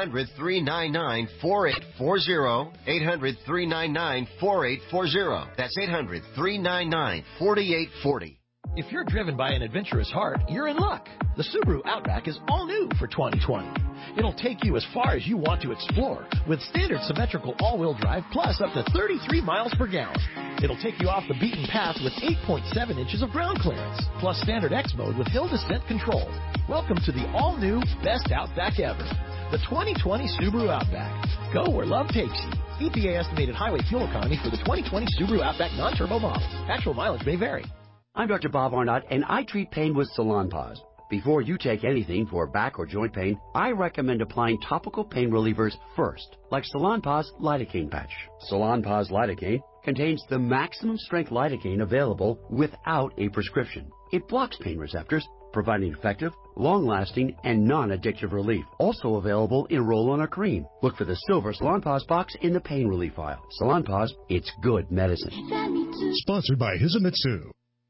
Speaker 20: 800-399-4840. 800-399-4840. That's 800-399-4840.
Speaker 6: If you're driven by an adventurous heart, you're in luck. The Subaru Outback is all new for 2020. It'll take you as far as you want to explore with standard symmetrical all-wheel drive plus up to 33 miles per gallon. It'll take you off the beaten path with 8.7 inches of ground clearance plus standard X mode with hill descent control. Welcome to the all-new best Outback ever, the 2020 Subaru Outback. Go where love takes you. EPA estimated highway fuel economy for the 2020 Subaru Outback non-turbo model. Actual mileage may vary.
Speaker 21: I'm Dr. Bob Arnott, and I treat pain with Salon Paws. Before you take anything for back or joint pain, I recommend applying topical pain relievers first, like Salonpas Lidocaine Patch. Salonpas Lidocaine contains the maximum strength lidocaine available without a prescription. It blocks pain receptors, providing effective, long-lasting, and non-addictive relief. Also available in roll-on or cream. Look for the silver Salonpas box in the pain relief file. Salonpas, it's good medicine.
Speaker 16: Sponsored by Hisamitsu.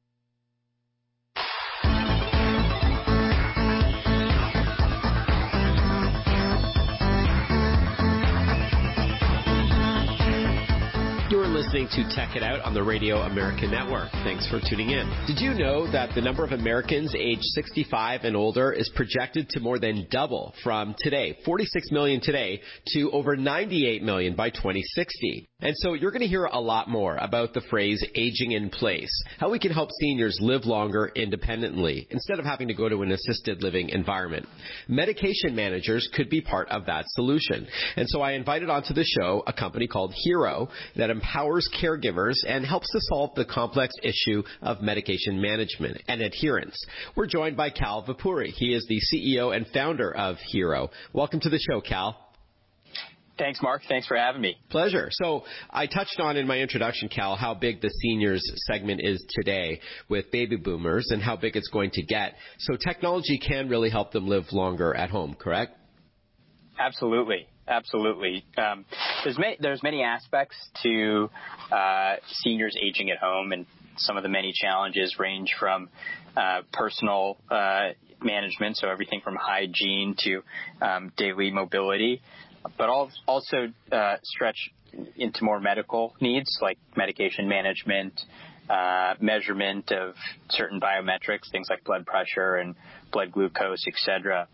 Speaker 4: You're listening to Tech It Out on the Radio American Network. Thanks for tuning in. Did you know that the number of Americans aged 65 and older is projected to more than double from today, 46 million today, to over 98 million by 2060? And so you're going to hear a lot more about the phrase aging in place, how we can help seniors live longer independently instead of having to go to an assisted living environment. Medication managers could be part of that solution. And so I invited onto the show a company called Hero that empowers caregivers and helps to solve the complex issue of medication management and adherence. We're joined by Cal Vapuri. He is the CEO and founder of Hero. Welcome to the show, Cal.
Speaker 22: Thanks, Mark. Thanks for having me.
Speaker 4: Pleasure. So I touched on in my introduction, Cal, how big the seniors segment is today with baby boomers and how big it's going to get. So technology can really help them live longer at home, correct?
Speaker 22: Absolutely. Absolutely. There's many aspects to seniors aging at home, and some of the many challenges range from personal management, so everything from hygiene to daily mobility, but also stretch into more medical needs like medication management, measurement of certain biometrics, things like blood pressure and blood glucose, etc.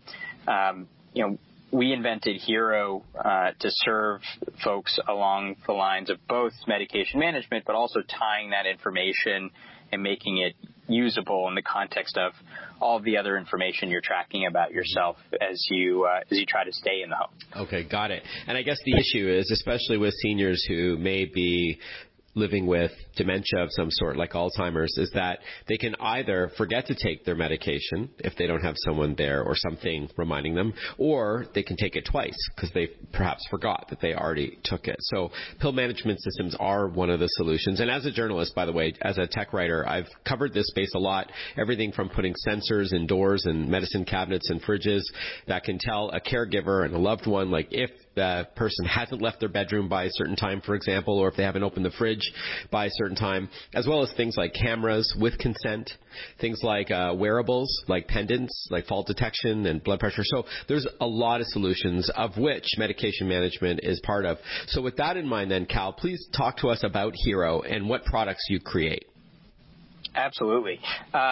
Speaker 22: We invented Hero to serve folks along the lines of both medication management, but also tying that information and making it usable in the context of all the other information you're tracking about yourself as you try to stay in the home.
Speaker 4: Okay, got it. And I guess the issue is, especially with seniors who may be living with dementia of some sort, like Alzheimer's, is that they can either forget to take their medication if they don't have someone there or something reminding them, or they can take it twice because they perhaps forgot that they already took it. So pill management systems are one of the solutions. And as a journalist, by the way, as a tech writer, I've covered this space a lot, everything from putting sensors in doors and medicine cabinets and fridges that can tell a caregiver and a loved one, like if the person hasn't left their bedroom by a certain time, for example, or if they haven't opened the fridge by a certain time, as well as things like cameras with consent, things like wearables, like pendants, like fall detection and blood pressure. So there's a lot of solutions, of which medication management is part of. So with that in mind then, Cal, please talk to us about Hero and what products you create.
Speaker 22: Absolutely.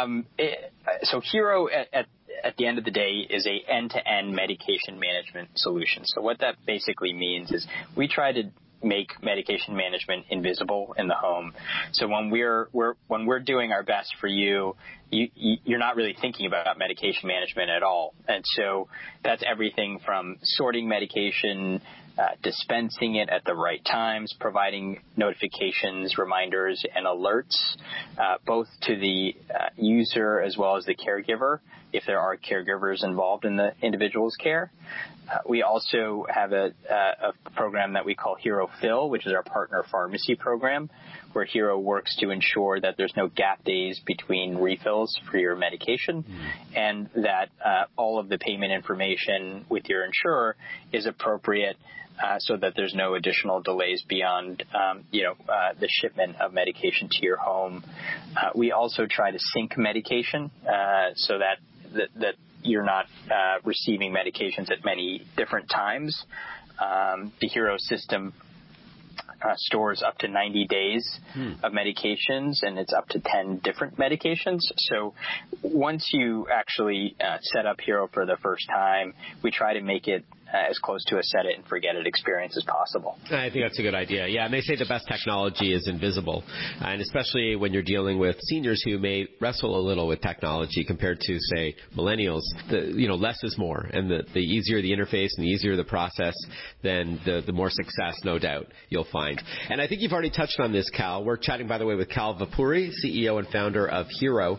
Speaker 22: So Hero, at the end of the day, is a end-to-end medication management solution. So what that basically means is we try to make medication management invisible in the home. So when we're doing our best for you, you're not really thinking about medication management at all. And so that's everything from sorting medication, dispensing it at the right times, providing notifications, reminders, and alerts, both to the user as well as the caregiver, if there are caregivers involved in the individual's care. We also have a program that we call Hero Fill, which is our partner pharmacy program, where Hero works to ensure that there's no gap days between refills for your medication, and that all of the payment information with your insurer is appropriate, so that there's no additional delays beyond the shipment of medication to your home. We also try to sync medication so that you're not receiving medications at many different times. The Hero system stores up to 90 days of medications, and it's up to 10 different medications. So once you actually set up Hero for the first time, we try to make it as close to a set-it-and-forget-it experience as possible.
Speaker 4: I think that's a good idea. Yeah, and they say the best technology is invisible, and especially when you're dealing with seniors who may wrestle a little with technology compared to, say, millennials. Less is more, and the easier the interface and the easier the process, then the more success, no doubt, you'll find. And I think you've already touched on this, Cal. We're chatting, by the way, with Cal Vapuri, CEO and founder of Hero.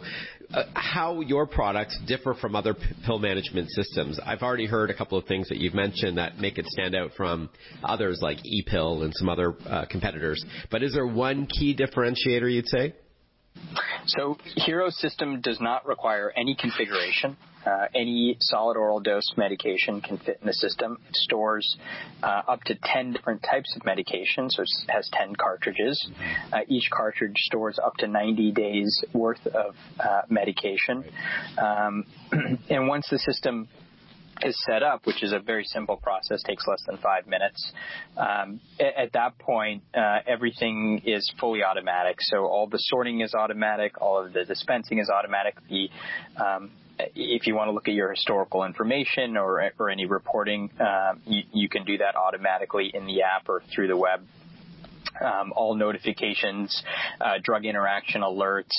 Speaker 4: how your products differ from other pill management systems. I've already heard a couple of things that you've mentioned that make it stand out from others like ePill and some other competitors. But is there one key differentiator you'd say?
Speaker 22: So Hero's system does not require any configuration. Any solid oral dose medication can fit in the system. It stores up to 10 different types of medication, so it has 10 cartridges. Each cartridge stores up to 90 days worth of medication. And once the system is set up, which is a very simple process, takes less than 5 minutes. At that point, everything is fully automatic. So all the sorting is automatic, all of the dispensing is automatic. If you want to look at your historical information or any reporting, you can do that automatically in the app or through the web. All notifications, drug interaction alerts,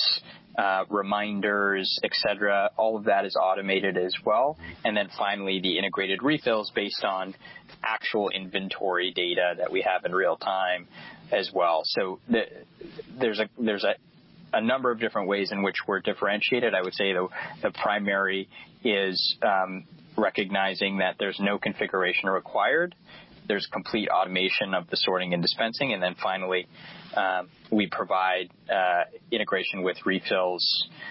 Speaker 22: reminders, etc. All of that is automated as well. And then finally, the integrated refills based on actual inventory data that we have in real time as well. So there's a number of different ways in which we're differentiated. I would say the primary is recognizing that there's no configuration required. There's complete automation of the sorting and dispensing. And then finally, we provide integration with refills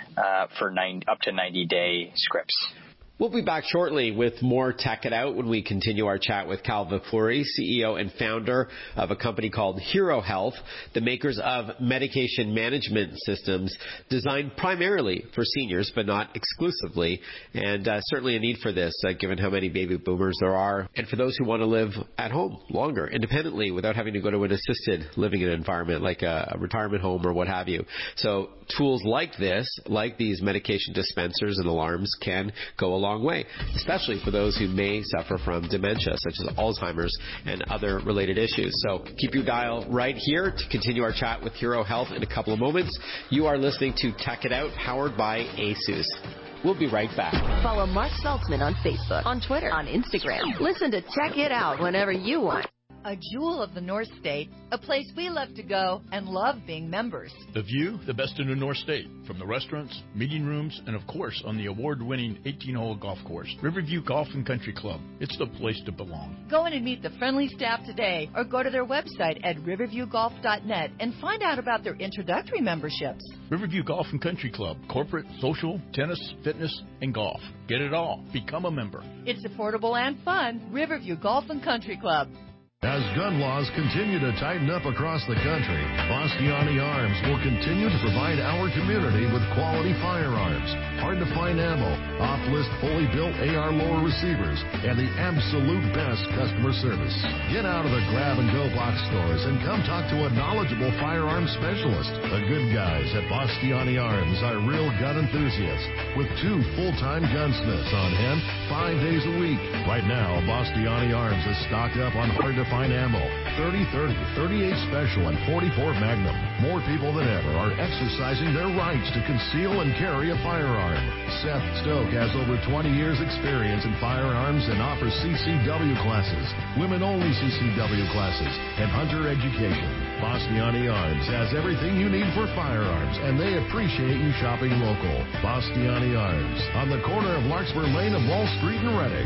Speaker 22: for up to 90-day scripts.
Speaker 4: We'll be back shortly with more Tech It Out when we continue our chat with Cal Vapuri, CEO and founder of a company called Hero Health, the makers of medication management systems designed primarily for seniors, but not exclusively, and certainly a need for this, given how many baby boomers there are, and for those who want to live at home longer, independently, without having to go to an assisted living environment like a retirement home or what have you. So tools like this, like these medication dispensers and alarms, can go a long way, especially for those who may suffer from dementia, such as Alzheimer's and other related issues. So keep your dial right here to continue our chat with Hero Health in a couple of moments. You are listening to Tech It Out, powered by ASUS. We'll be right back.
Speaker 3: Follow Mark Saltzman on Facebook, on Twitter, on Instagram. Listen to Tech It Out whenever you want.
Speaker 2: A jewel of the North State, a place we love to go and love being members.
Speaker 1: The view, the best in the North State, from the restaurants, meeting rooms, and of course on the award-winning 18-hole golf course, Riverview Golf and Country Club. It's the place to belong.
Speaker 2: Go in and meet the friendly staff today or go to their website at riverviewgolf.net and find out about their introductory memberships.
Speaker 1: Riverview Golf and Country Club, corporate, social, tennis, fitness, and golf. Get it all. Become a member.
Speaker 2: It's affordable and fun. Riverview Golf and Country Club.
Speaker 16: As gun laws continue to tighten up across the country, Bastiani Arms will continue to provide our community with quality firearms, hard-to-find ammo, off-list fully built AR lower receivers, and the absolute best customer service. Get out of the grab-and-go box stores and come talk to a knowledgeable firearms specialist. The good guys at Bastiani Arms are real gun enthusiasts with 2 full-time gunsmiths on hand 5 days a week. Right now, Bastiani Arms is stocked up on hard-to-find ammo, 30-30, 38 Special, and 44 Magnum. More people than ever are exercising their rights to conceal and carry a firearm. Seth Stoke has over 20 years experience in firearms and offers CCW classes, women-only CCW classes, and hunter education. Bastiani Arms has everything you need for firearms, and they appreciate you shopping local. Bastiani Arms, on the corner of Larkspur Lane and Wall Street in Reading.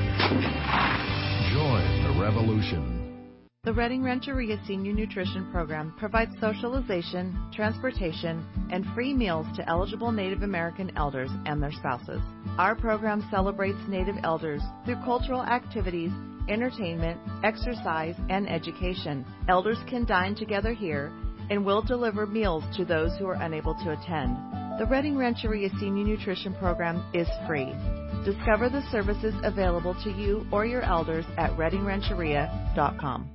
Speaker 16: Join the revolution.
Speaker 5: The Reading Rancheria Senior Nutrition Program provides socialization, transportation, and free meals to eligible Native American elders and their spouses. Our program celebrates Native elders through cultural activities, entertainment, exercise, and education. Elders can dine together here and will deliver meals to those who are unable to attend. The Reading Rancheria Senior Nutrition Program is free. Discover the services available to you or your elders at readingrancheria.com.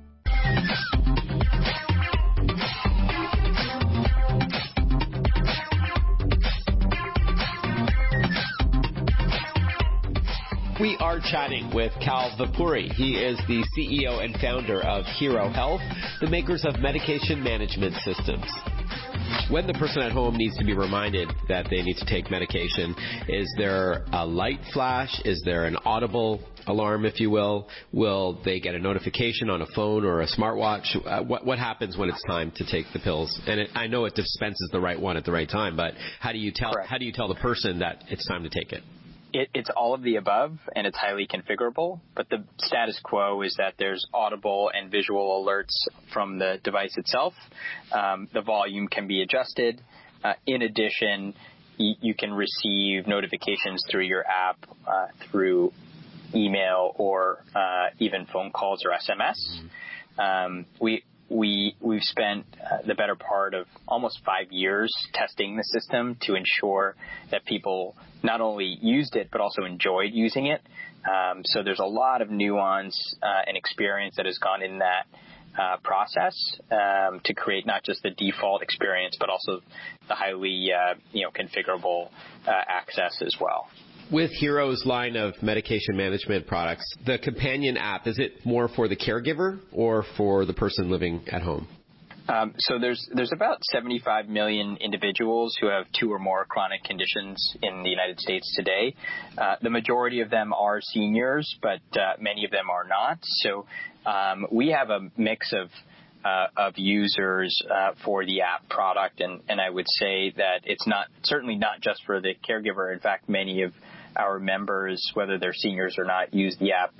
Speaker 4: We are chatting with Cal Vapuri. He is the CEO and founder of Hero Health, the makers of medication management systems. When the person at home needs to be reminded that they need to take medication, is there a light flash? Is there an audible alarm, if you will? Will they get a notification on a phone or a smartwatch? What happens when it's time to take the pills? And I know it dispenses the right one at the right time, but how do you tell the person that it's time to take it?
Speaker 22: It's all of the above, and it's highly configurable, but the status quo is that there's audible and visual alerts from the device itself. The volume can be adjusted. In addition, you can receive notifications through your app, through email, or even phone calls or SMS. We've spent the better part of almost 5 years testing the system to ensure that people not only used it, but also enjoyed using it. So there's a lot of nuance and experience that has gone in that process to create not just the default experience, but also the highly configurable access as well.
Speaker 4: With Hero's line of medication management products, the companion app, is it more for the caregiver or for the person living at home?
Speaker 22: So there's about 75 million individuals who have 2 or more chronic conditions in the United States today. The majority of them are seniors, but many of them are not. So we have a mix of users for the app product, and I would say that it's certainly not just for the caregiver. In fact, many of our members, whether they're seniors or not, use the app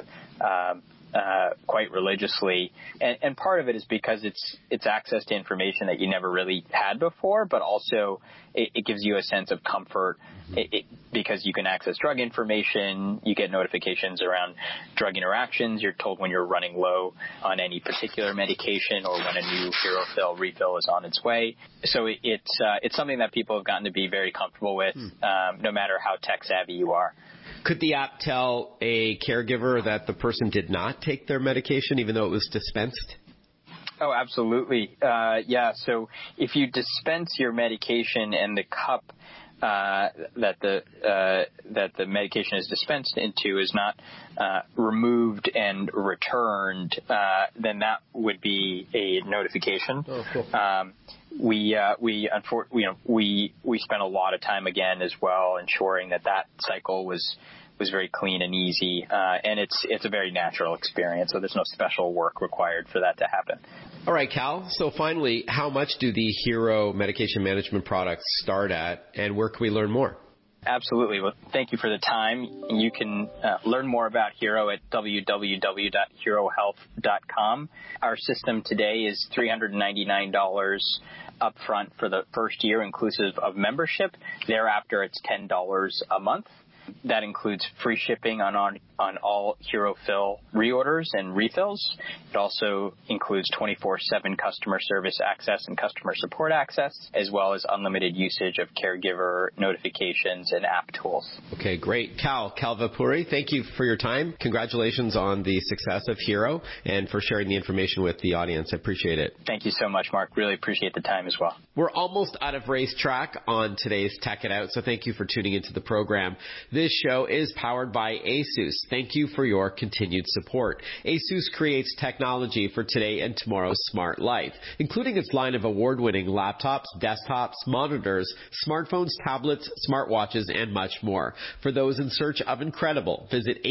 Speaker 22: quite religiously, and part of it is because it's access to information that you never really had before, but also it gives you a sense of comfort because you can access drug information, you get notifications around drug interactions, you're told when you're running low on any particular medication or when a new HeroFill refill is on its way. So it's something that people have gotten to be very comfortable with, no matter how tech savvy you are.
Speaker 4: Could the app tell a caregiver that the person did not take their medication even though it was dispensed?
Speaker 22: Oh, absolutely. Yeah. So if you dispense your medication and the cup that the medication is dispensed into is not removed and returned, then that would be a notification.
Speaker 4: Oh, cool.
Speaker 22: We spent a lot of time again as well ensuring that cycle was very clean and easy, and it's a very natural experience. So there's no special work required for that to happen.
Speaker 4: All right, Cal. So finally, how much do the Hero medication management products start at, and where can we learn more?
Speaker 22: Absolutely. Well, thank you for the time. You can learn more about Hero at www.herohealth.com. Our system today is $399 upfront for the first year, inclusive of membership. Thereafter, it's $10 a month. That includes free shipping on all HeroFill reorders and refills. It also includes 24/7 customer service access and customer support access, as well as unlimited usage of caregiver notifications and app tools.
Speaker 4: Okay, great. Cal Vapuri, thank you for your time. Congratulations on the success of Hero and for sharing the information with the audience. I appreciate it.
Speaker 22: Thank you so much, Mark. Really appreciate the time as well.
Speaker 4: We're almost out of racetrack on today's Tech It Out, so thank you for tuning into the program. This show is powered by ASUS. Thank you for your continued support. ASUS creates technology for today and tomorrow's smart life, including its line of award-winning laptops, desktops, monitors, smartphones, tablets, smartwatches, and much more. For those in search of incredible, visit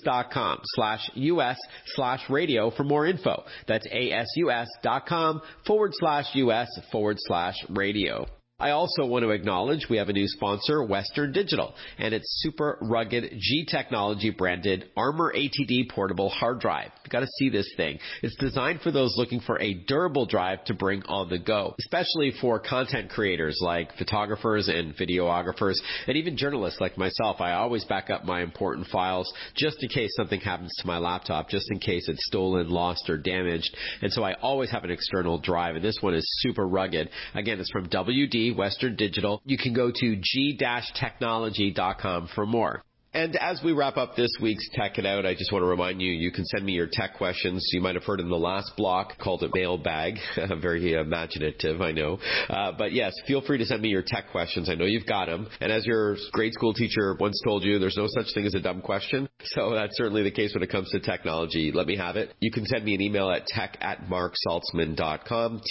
Speaker 4: asus.com/US/radio for more info. That's asus.com/US/radio. I also want to acknowledge we have a new sponsor, Western Digital, and its super rugged G Technology branded Armor ATD portable hard drive. You got to see this thing. It's designed for those looking for a durable drive to bring on the go, especially for content creators like photographers and videographers, and even journalists like myself. I always back up my important files just in case something happens to my laptop, just in case it's stolen, lost, or damaged. And so I always have an external drive, and this one is super rugged. Again, it's from WD Western Digital. You can go to g-technology.com for more. And as we wrap up this week's Tech It Out, I just want to remind you, you can send me your tech questions. You might have heard in the last block, called it mailbag. Very imaginative, I know. But yes, feel free to send me your tech questions. I know you've got them. And as your grade school teacher once told you, there's no such thing as a dumb question. So that's certainly the case when it comes to technology. Let me have it. You can send me an email at tech@marksaltzman.com,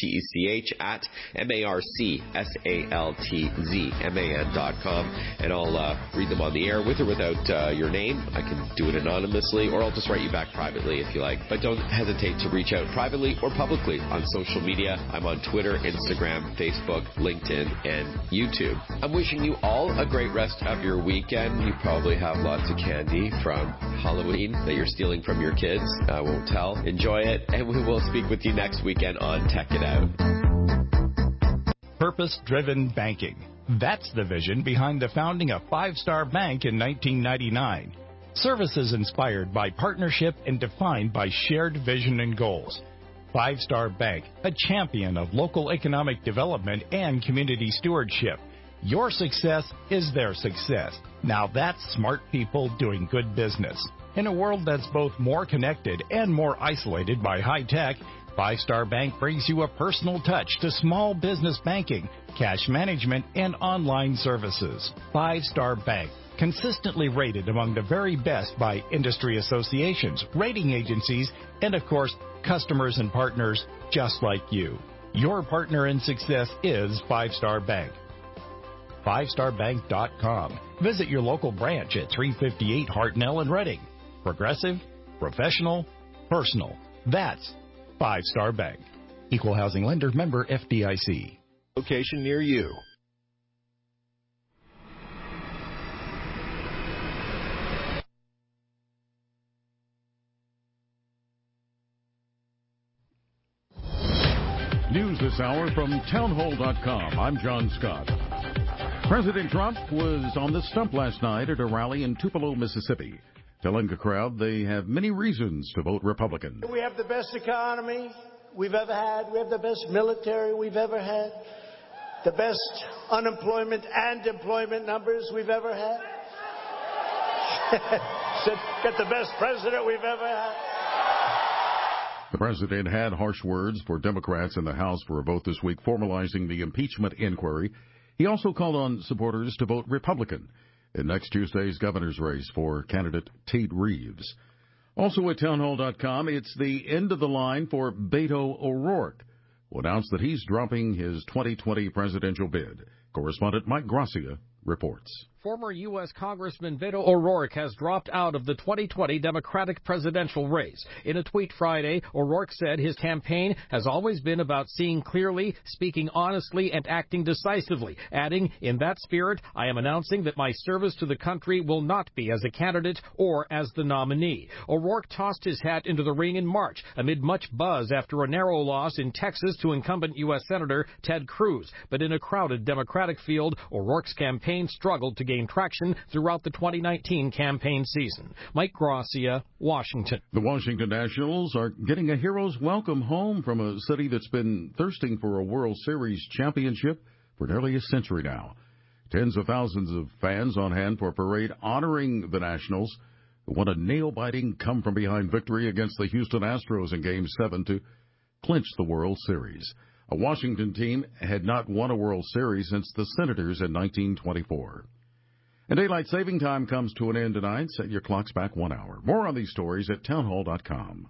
Speaker 4: tech@marksaltzman.com, and I'll read them on the air with or without your name. I can do it anonymously, or I'll just write you back privately if you like. But don't hesitate to reach out privately or publicly on social media. I'm on Twitter, Instagram, Facebook, LinkedIn, and YouTube. I'm wishing you all a great rest of your weekend. You probably have lots of candy from Halloween that you're stealing from your kids. I won't tell. Enjoy it, and we will speak with you next weekend on Tech It Out.
Speaker 14: Purpose-driven banking. That's the vision behind the founding of Five Star Bank in 1999. Services inspired by partnership and defined by shared vision and goals. Five Star Bank, a champion of local economic development and community stewardship. Your success is their success. Now that's smart people doing good business. In a world that's both more connected and more isolated by high tech, Five Star Bank brings you a personal touch to small business banking, cash management, and online services. Five Star Bank, consistently rated among the very best by industry associations, rating agencies, and of course, customers and partners just like you. Your partner in success is Five Star Bank. FiveStarBank.com. Visit your local branch at 358 Hartnell in Reading. Progressive, professional, personal. That's Five Star Bank. Equal housing lender, member FDIC.
Speaker 12: Location near you.
Speaker 7: News this hour from townhall.com. I'm John Scott. President Trump was on the stump last night at a rally in Tupelo, Mississippi, telling the crowd they have many reasons to vote Republican.
Speaker 9: We have the best economy we've ever had. We have the best military we've ever had. The best unemployment and employment numbers we've ever had. Got the best president we've ever had.
Speaker 7: The president had harsh words for Democrats in the House for a vote this week, formalizing the impeachment inquiry. He also called on supporters to vote Republican in next Tuesday's governor's race for candidate Tate Reeves. Also at townhall.com, it's the end of the line for Beto O'Rourke, who announced that he's dropping his 2020 presidential bid. Correspondent Mike Gracia reports.
Speaker 23: Former U.S. Congressman Beto O'Rourke has dropped out of the 2020 Democratic presidential race. In a tweet Friday, O'Rourke said his campaign has always been about seeing clearly, speaking honestly, and acting decisively, adding, "In that spirit, I am announcing that my service to the country will not be as a candidate or as the nominee." O'Rourke tossed his hat into the ring in March amid much buzz after a narrow loss in Texas to incumbent U.S. Senator Ted Cruz. But in a crowded Democratic field, O'Rourke's campaign struggled to gain traction throughout the 2019 campaign season. Mike Gracia, Washington.
Speaker 7: The Washington Nationals are getting a hero's welcome home from a city that's been thirsting for a World Series championship for nearly a century now. Tens of thousands of fans on hand for a parade honoring the Nationals, who won a nail-biting come-from-behind victory against the Houston Astros in Game 7 to clinch the World Series. A Washington team had not won a World Series since the Senators in 1924. And daylight saving time comes to an end tonight. Set your clocks back 1 hour. More on these stories at townhall.com.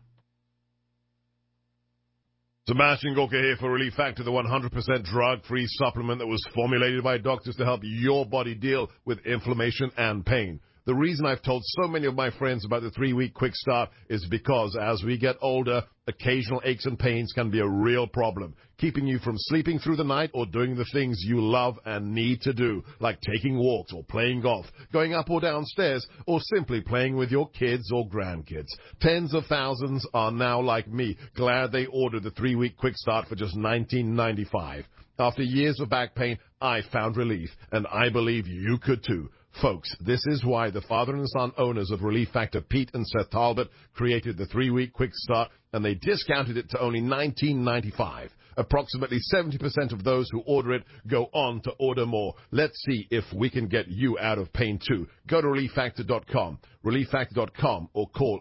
Speaker 24: Sebastian Gorka here for Relief Factor, the 100% drug-free supplement that was formulated by doctors to help your body deal with inflammation and pain. The reason I've told so many of my friends about the 3-week quick start is because as we get older, occasional aches and pains can be a real problem, keeping you from sleeping through the night or doing the things you love and need to do, like taking walks or playing golf, going up or down stairs, or simply playing with your kids or grandkids. Tens of thousands are now like me, glad they ordered the 3-week quick start for just $19.95. After years of back pain, I found relief, and I believe you could too. Folks, this is why the father and son owners of Relief Factor, Pete and Seth Talbot, created the 3-week quick start, and they discounted it to only $19.95. Approximately 70% of those who order it go on to order more. Let's see if we can get you out of pain too. Go to ReliefFactor.com, ReliefFactor.com, or call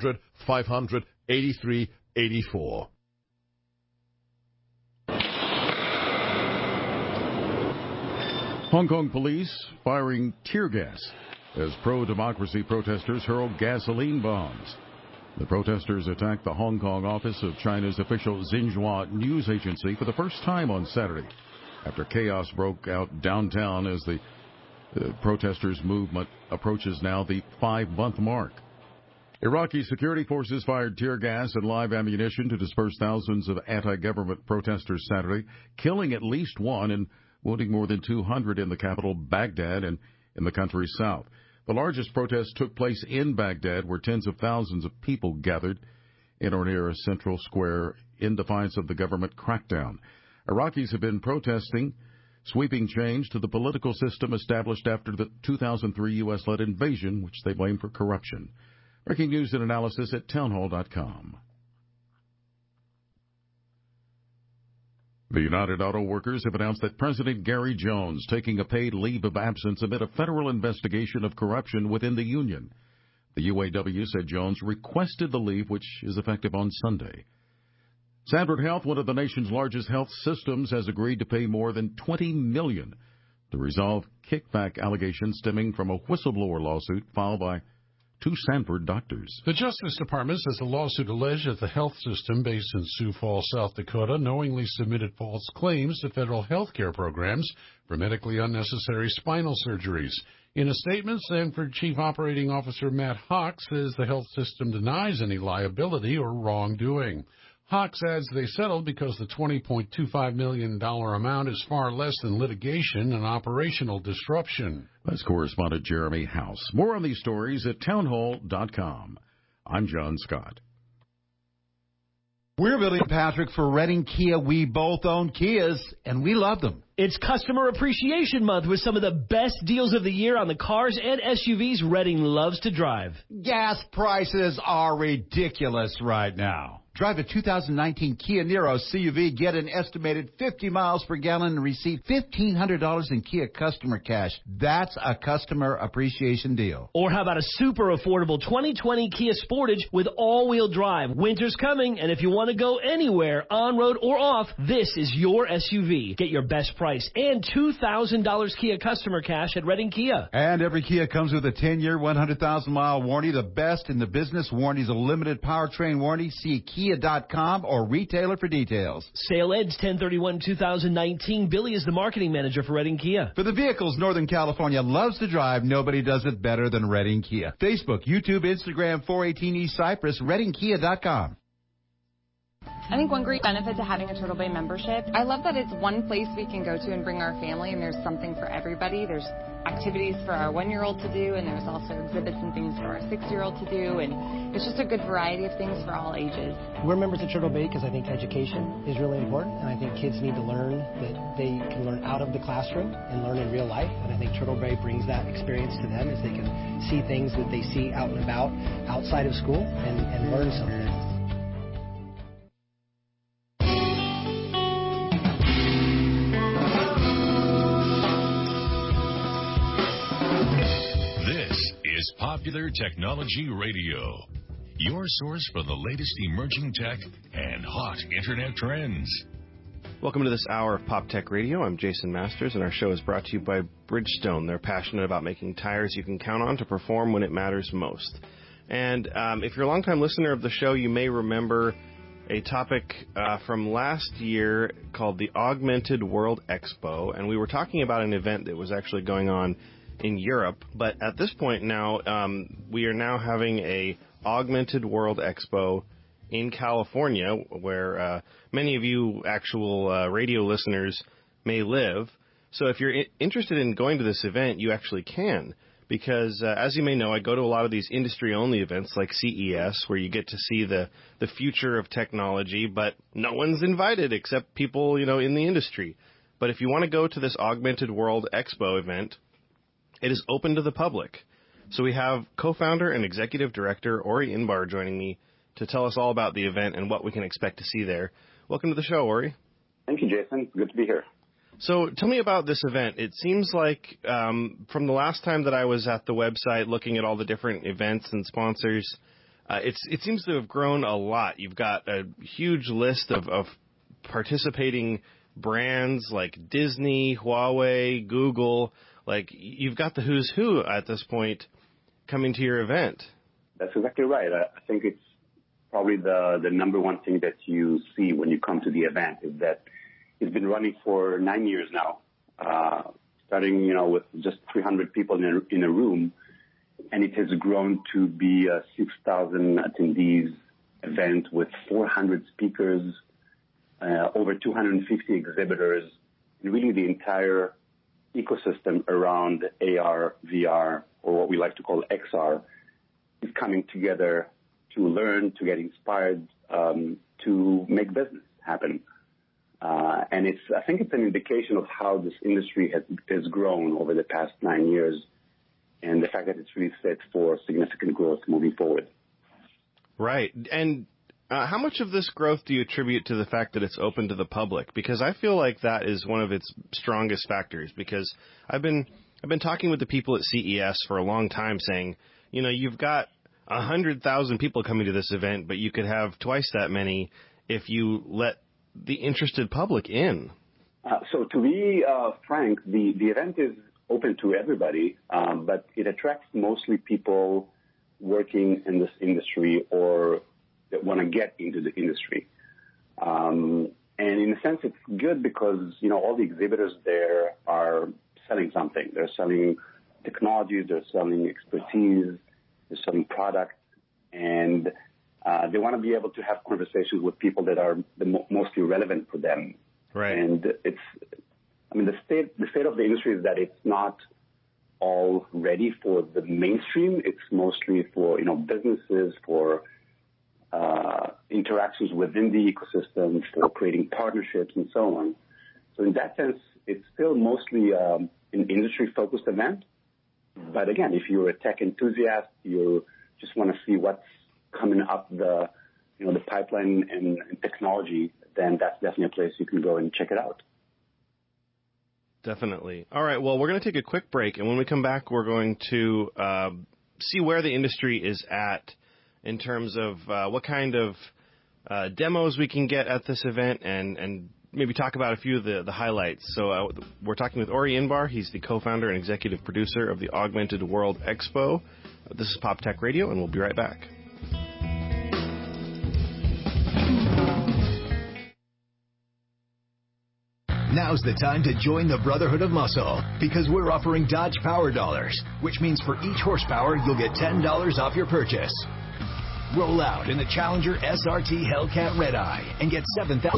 Speaker 24: 800-500-8384.
Speaker 7: Hong Kong police firing tear gas as pro-democracy protesters hurled gasoline bombs. The protesters attacked the Hong Kong office of China's official Xinhua news agency for the first time on Saturday, after chaos broke out downtown as the protesters' movement approaches now the 5-month mark. Iraqi security forces fired tear gas and live ammunition to disperse thousands of anti-government protesters Saturday, killing at least one and wounding more than 200 in the capital, Baghdad, and in the country's south. The largest protest took place in Baghdad, where tens of thousands of people gathered in or near a central square in defiance of the government crackdown. Iraqis have been protesting sweeping change to the political system established after the 2003 U.S.-led invasion, which they blame for corruption. Breaking news and analysis at townhall.com. The United Auto Workers have announced that President Gary Jones taking a paid leave of absence amid a federal investigation of corruption within the union. The UAW said Jones requested the leave, which is effective on Sunday. Sanford Health, one of the nation's largest health systems, has agreed to pay more than $20 million to resolve kickback allegations stemming from a whistleblower lawsuit filed by 2 Sanford doctors.
Speaker 8: The Justice Department says the lawsuit alleged that the health system based in Sioux Falls, South Dakota, knowingly submitted false claims to federal health care programs for medically unnecessary spinal surgeries. In a statement, Sanford Chief Operating Officer Matt Hawks says the health system denies any liability or wrongdoing. Hawks adds they settled because the $20.25 million amount is far less than litigation and operational disruption.
Speaker 7: That's correspondent Jeremy House. More on these stories at townhall.com. I'm John Scott.
Speaker 10: We're Billy and Patrick for Redding Kia. We both own Kias, and we love them.
Speaker 11: It's Customer Appreciation Month with some of the best deals of the year on the cars and SUVs Redding loves to drive.
Speaker 10: Gas prices are ridiculous right now. Drive a 2019 Kia Niro CUV, get an estimated 50 miles per gallon, and receive $1,500 in Kia customer cash. That's a customer appreciation deal.
Speaker 11: Or how about a super affordable 2020 Kia Sportage with all-wheel drive? Winter's coming, and if you want to go anywhere, on-road or off, this is your SUV. Get your best price and $2,000 Kia customer cash at Redding Kia.
Speaker 10: And every Kia comes with a 10-year, 100,000-mile warranty. The best in the business. Warranties a limited powertrain warranty. See Kia.com or retailer for details.
Speaker 11: Sale ends 10/31/2019. Billy is the marketing manager for Redding Kia.
Speaker 10: For the vehicles Northern California loves to drive, nobody does it better than Redding Kia. Facebook, YouTube, Instagram, 418 East Cypress, ReddingKia.com.
Speaker 15: I think one great benefit to having a Turtle Bay membership, I love that it's one place we can go to and bring our family, and there's something for everybody. There's activities for our 1-year-old to do, and there's also exhibits and things for our 6-year-old to do, and it's just a good variety of things for all ages.
Speaker 25: We're members of Turtle Bay because I think education is really important, and I think kids need to learn that they can learn out of the classroom and learn in real life, and I think Turtle Bay brings that experience to them as they can see things that they see out and about outside of school and learn something.
Speaker 26: Is Popular Technology Radio, your source for the latest emerging tech and hot internet trends.
Speaker 27: Welcome to this hour of Pop Tech Radio. I'm Jason Masters, and our show is brought to you by Bridgestone. They're passionate about making tires you can count on to perform when it matters most. And if you're a longtime listener of the show, you may remember a topic from last year called the Augmented World Expo, and we were talking about an event that was actually going on in Europe, but at this point now, we are now having a Augmented World Expo in California, where many of you actual radio listeners may live. So if you're interested in going to this event, you actually can, because as you may know, I go to a lot of these industry-only events like CES, where you get to see the future of technology, but no one's invited except people, in the industry. But if you want to go to this Augmented World Expo event, it is open to the public. So we have co-founder and executive director Ori Inbar joining me to tell us all about the event and what we can expect to see there. Welcome to the show, Ori.
Speaker 6: Thank you, Jason. Good to be here.
Speaker 27: So tell me about this event. It seems like from the last time that I was at the website looking at all the different events and sponsors, it seems to have grown a lot. You've got a huge list of participating brands like Disney, Huawei, Google. Like, you've got the who's who at this point coming to your event.
Speaker 6: That's exactly right. I think it's probably the number one thing that you see when you come to the event is that it's been running for 9 years now, starting, with just 300 people in a room, and it has grown to be a 6,000 attendees event with 400 speakers, over 250 exhibitors, and really the entire ecosystem around AR, VR, or what we like to call XR, is coming together to learn, to get inspired, to make business happen. And I think it's an indication of how this industry has grown over the past 9 years, and the fact that it's really set for significant growth moving forward.
Speaker 27: Right. And how much of this growth do you attribute to the fact that it's open to the public? Because I feel like that is one of its strongest factors, because I've been talking with the people at CES for a long time saying, you've got 100,000 people coming to this event, but you could have twice that many if you let the interested public in.
Speaker 6: So to be frank, the event is open to everybody, but it attracts mostly people working in this industry or that want to get into the industry. And in a sense, it's good because, all the exhibitors there are selling something. They're selling technologies, they're selling expertise, they're selling products, and they want to be able to have conversations with people that are mostly relevant for them.
Speaker 27: Right.
Speaker 6: And the state of the industry is that it's not all ready for the mainstream. It's mostly for, businesses, for interactions within the ecosystem, for creating partnerships and so on. So in that sense, it's still mostly an industry-focused event. But again, if you're a tech enthusiast, you just want to see what's coming up the pipeline and technology, then that's definitely a place you can go and check it out.
Speaker 27: Definitely. All right. Well, we're going to take a quick break, and when we come back, we're going to see where the industry is at in terms of what kind of demos we can get at this event, and maybe talk about a few of the highlights. So we're talking with Ori Inbar. He's the co-founder and executive producer of the Augmented World Expo. This is Pop Tech Radio, and we'll be right back.
Speaker 13: Now's the time to join the Brotherhood of Muscle, because we're offering Dodge Power Dollars, which means for each horsepower, you'll get $10 off your purchase. Roll out in the Challenger SRT Hellcat Red Eye and get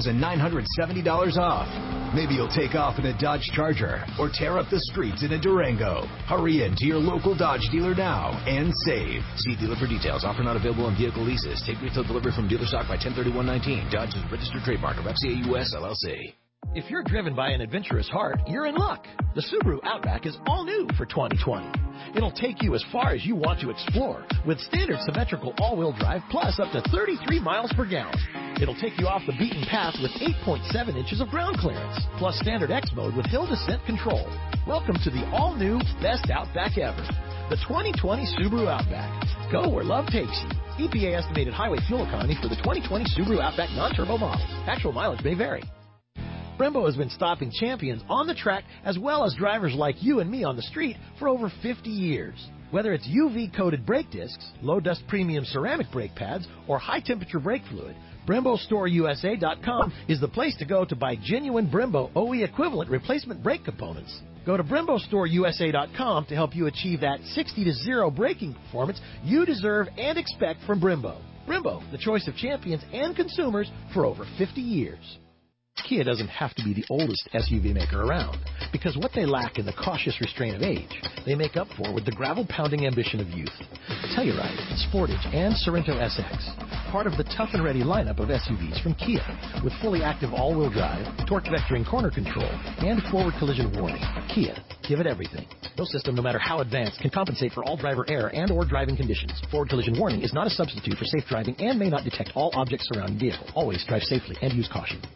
Speaker 13: $7,970 off. Maybe you'll take off in a Dodge Charger or tear up the streets in a Durango. Hurry in to your local Dodge dealer now and save. See dealer for details. Offer not available on vehicle leases. Take retail delivery from dealer stock by 10/31/19. Dodge is a registered trademark of FCA US LLC.
Speaker 17: If you're driven by an adventurous heart, you're in luck. The Subaru Outback is all new for 2020. It'll take you as far as you want to explore with standard symmetrical all-wheel drive plus up to 33 miles per gallon. It'll take you off the beaten path with 8.7 inches of ground clearance, plus standard X mode with hill descent control. Welcome to the all-new best Outback ever, the 2020 Subaru Outback. Go where love takes you. EPA estimated highway fuel economy for the 2020 Subaru Outback non-turbo model. Actual mileage may vary. Brembo has been stopping champions on the track as well as drivers like you and me on the street for over 50 years. Whether it's UV-coated brake discs, low-dust premium ceramic brake pads, or high-temperature brake fluid, BremboStoreUSA.com is the place to go to buy genuine Brembo OE equivalent replacement brake components. Go to BremboStoreUSA.com to help you achieve that 60-0 braking performance you deserve and expect from Brembo. Brembo, the choice of champions and consumers for over 50 years. Kia doesn't have to be the oldest SUV maker around, because what they lack in the cautious restraint of age, they make up for with the gravel-pounding ambition of youth. Telluride, Sportage, and Sorento SX, part of the tough and ready lineup of SUVs from Kia, with fully active all-wheel drive, torque vectoring corner control, and forward collision warning. Kia, give it everything. No system, no matter how advanced, can compensate for all driver error and or driving conditions. Forward collision warning is not a substitute for safe driving and may not detect all objects surrounding the vehicle. Always drive safely and use caution.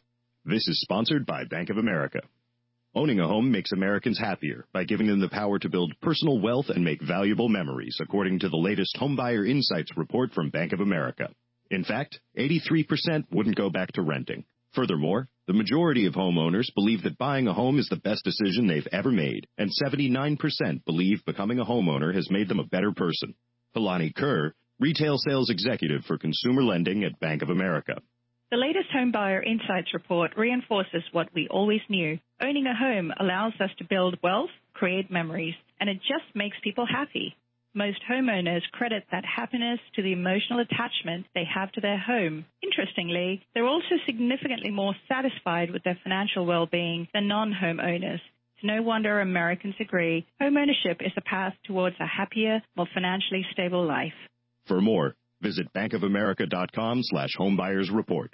Speaker 1: This is sponsored by Bank of America. Owning a home makes Americans happier by giving them the power to build personal wealth and make valuable memories, according to the latest Homebuyer Insights report from Bank of America. In fact, 83% wouldn't go back to renting. Furthermore, the majority of homeowners believe that buying a home is the best decision they've ever made, and 79% believe becoming a homeowner has made them a better person. Hilani Kerr, Retail Sales Executive for Consumer Lending at Bank of America.
Speaker 2: The latest Homebuyer Insights report reinforces what we always knew. Owning a home allows us to build wealth, create memories, and it just makes people happy. Most homeowners credit that happiness to the emotional attachment they have to their home. Interestingly, they're also significantly more satisfied with their financial well-being than non-homeowners. It's no wonder Americans agree homeownership is a path towards a happier, more financially stable life.
Speaker 1: For more, visit bankofamerica.com/homebuyersreport.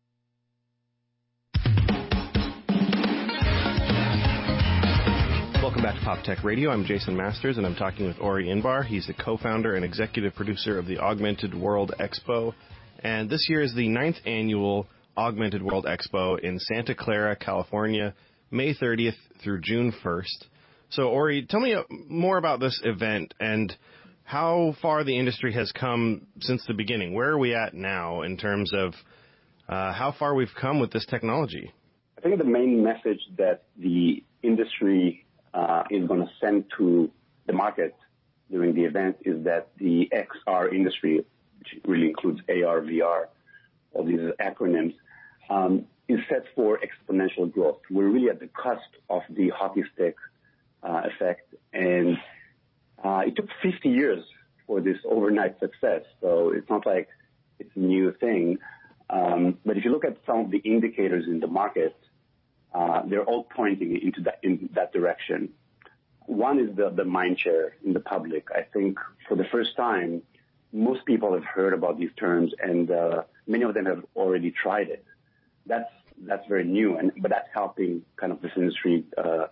Speaker 27: Welcome back to Pop Tech Radio. I'm Jason Masters, and I'm talking with Ori Inbar. He's the co-founder and executive producer of the Augmented World Expo. And this year is the 9th annual Augmented World Expo in Santa Clara, California, May 30th through June 1st. So, Ori, tell me more about this event and how far the industry has come since the beginning. Where are we at now in terms of how far we've come with this technology?
Speaker 6: I think the main message that the industry is going to send to the market during the event is that the XR industry, which really includes AR, VR, all these acronyms, is set for exponential growth. We're really at the cusp of the hockey stick effect, and it took 50 years for this overnight success, so it's not like it's a new thing. But if you look at some of the indicators in the market, they're all pointing in that direction. One is the mind share in the public. I think for the first time, most people have heard about these terms, and many of them have already tried it. That's very new, but that's helping kind of this industry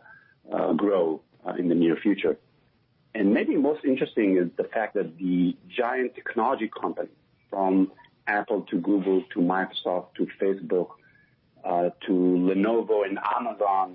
Speaker 6: grow in the near future. And maybe most interesting is the fact that the giant technology companies, from Apple to Google to Microsoft to Facebook, to Lenovo and Amazon,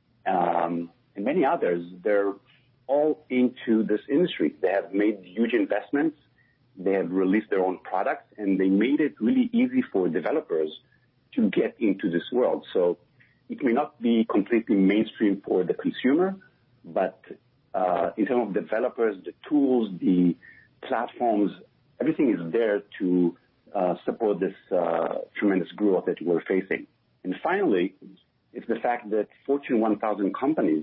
Speaker 6: and many others, they're all into this industry. They have made huge investments. They have released their own products, and they made it really easy for developers to get into this world. So it may not be completely mainstream for the consumer, but in terms of developers, the tools, the platforms, everything is there to support this tremendous growth that we're facing. And finally, it's the fact that Fortune 1000 companies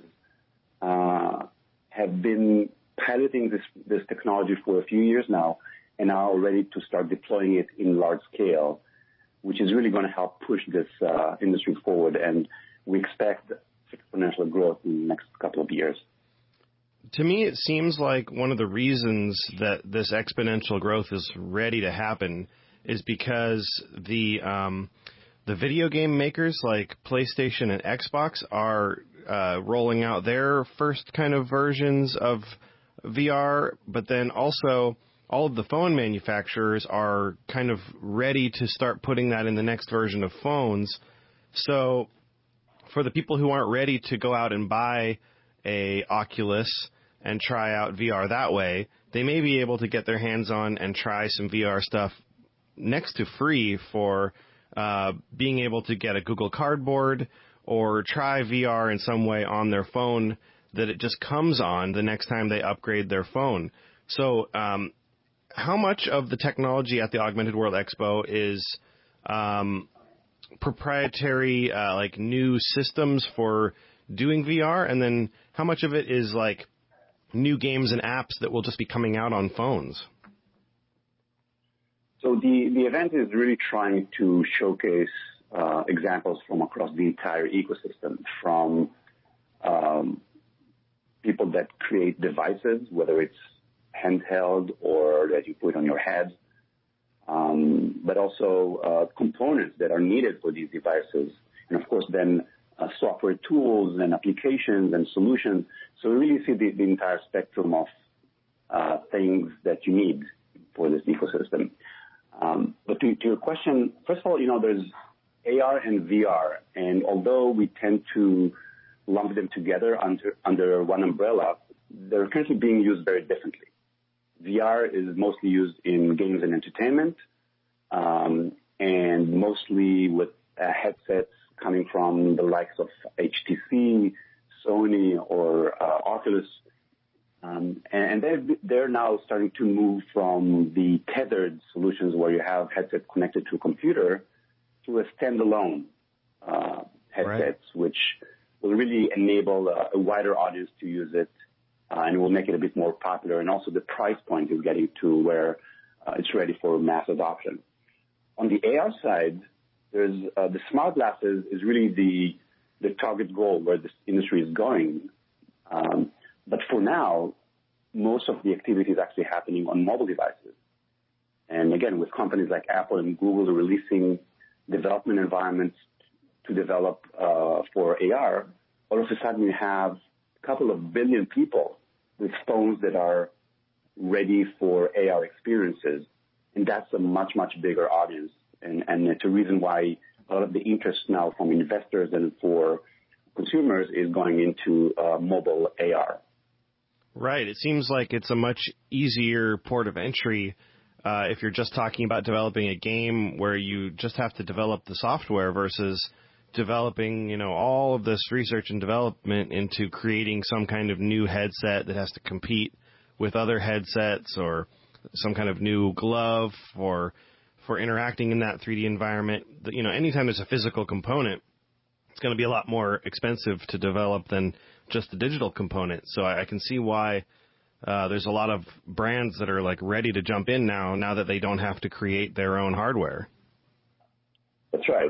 Speaker 6: have been piloting this technology for a few years now and are ready to start deploying it in large scale, which is really going to help push this industry forward. And we expect exponential growth in the next couple of years.
Speaker 27: To me, it seems like one of the reasons that this exponential growth is ready to happen is because the video game makers like PlayStation and Xbox are rolling out their first kind of versions of VR, but then also all of the phone manufacturers are kind of ready to start putting that in the next version of phones. So for the people who aren't ready to go out and buy a Oculus and try out VR that way, they may be able to get their hands on and try some VR stuff next to free for being able to get a Google Cardboard or try VR in some way on their phone that it just comes on the next time they upgrade their phone. So how much of the technology at the Augmented World Expo is proprietary, like new systems for doing VR, and then how much of it is like new games and apps that will just be coming out on phones?
Speaker 6: So the event is really trying to showcase examples from across the entire ecosystem, from people that create devices, whether it's handheld or that you put on your head, but also components that are needed for these devices, and of course then software tools and applications and solutions. So we really see the entire spectrum of things that you need for this ecosystem. But to your question, first of all, there's AR and VR, and although we tend to lump them together under one umbrella, they're currently being used very differently. VR is mostly used in games and entertainment, and mostly with headsets coming from the likes of HTC, Sony, or Oculus. And they're now starting to move from the tethered solutions where you have headsets connected to a computer to a standalone headsets, which will really enable a wider audience to use it, and will make it a bit more popular. And also the price point is getting to where it's ready for mass adoption. On the AR side, there's the smart glasses is really the target goal where this industry is going. But for now, most of the activity is actually happening on mobile devices. And again, with companies like Apple and Google releasing development environments to develop for AR, all of a sudden you have a couple of billion people with phones that are ready for AR experiences. And that's a much, much bigger audience. And it's a reason why a lot of the interest now from investors and for consumers is going into mobile AR.
Speaker 27: Right. It seems like it's a much easier port of entry if you're just talking about developing a game where you just have to develop the software versus developing, all of this research and development into creating some kind of new headset that has to compete with other headsets or some kind of new glove for interacting in that 3D environment. Anytime there's a physical component, it's going to be a lot more expensive to develop than just the digital component. So I can see why there's a lot of brands that are like ready to jump in now that they don't have to create their own hardware.
Speaker 6: That's right.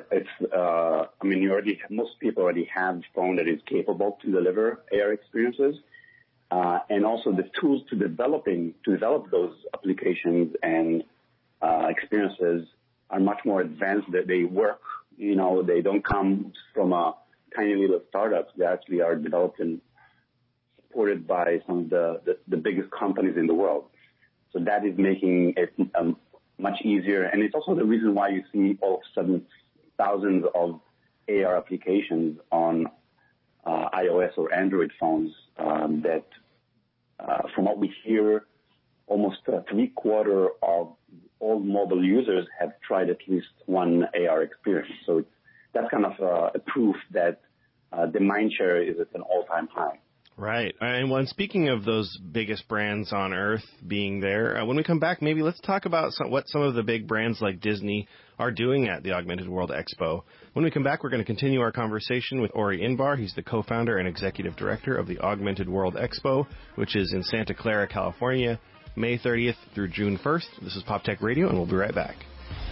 Speaker 6: It's most people already have a phone that is capable to deliver AR experiences, and also the tools to develop those applications and experiences are much more advanced. That they work. They don't come from a tiny little startups. They actually are developed and supported by some of the biggest companies in the world. So that is making it much easier. And it's also the reason why you see all of a sudden thousands of AR applications on iOS or Android phones that, from what we hear, almost 3/4 of all mobile users have tried at least one AR experience. So that's kind of a proof that the mindshare is at an all-time high.
Speaker 27: Right. And when speaking of those biggest brands on earth being there, when we come back, maybe let's talk about what some of the big brands like Disney are doing at the Augmented World Expo. When we come back, we're going to continue our conversation with Ori Inbar. He's the co-founder and executive director of the Augmented World Expo, which is in Santa Clara, California, May 30th through June 1st. This is Pop Tech Radio, and we'll be right back.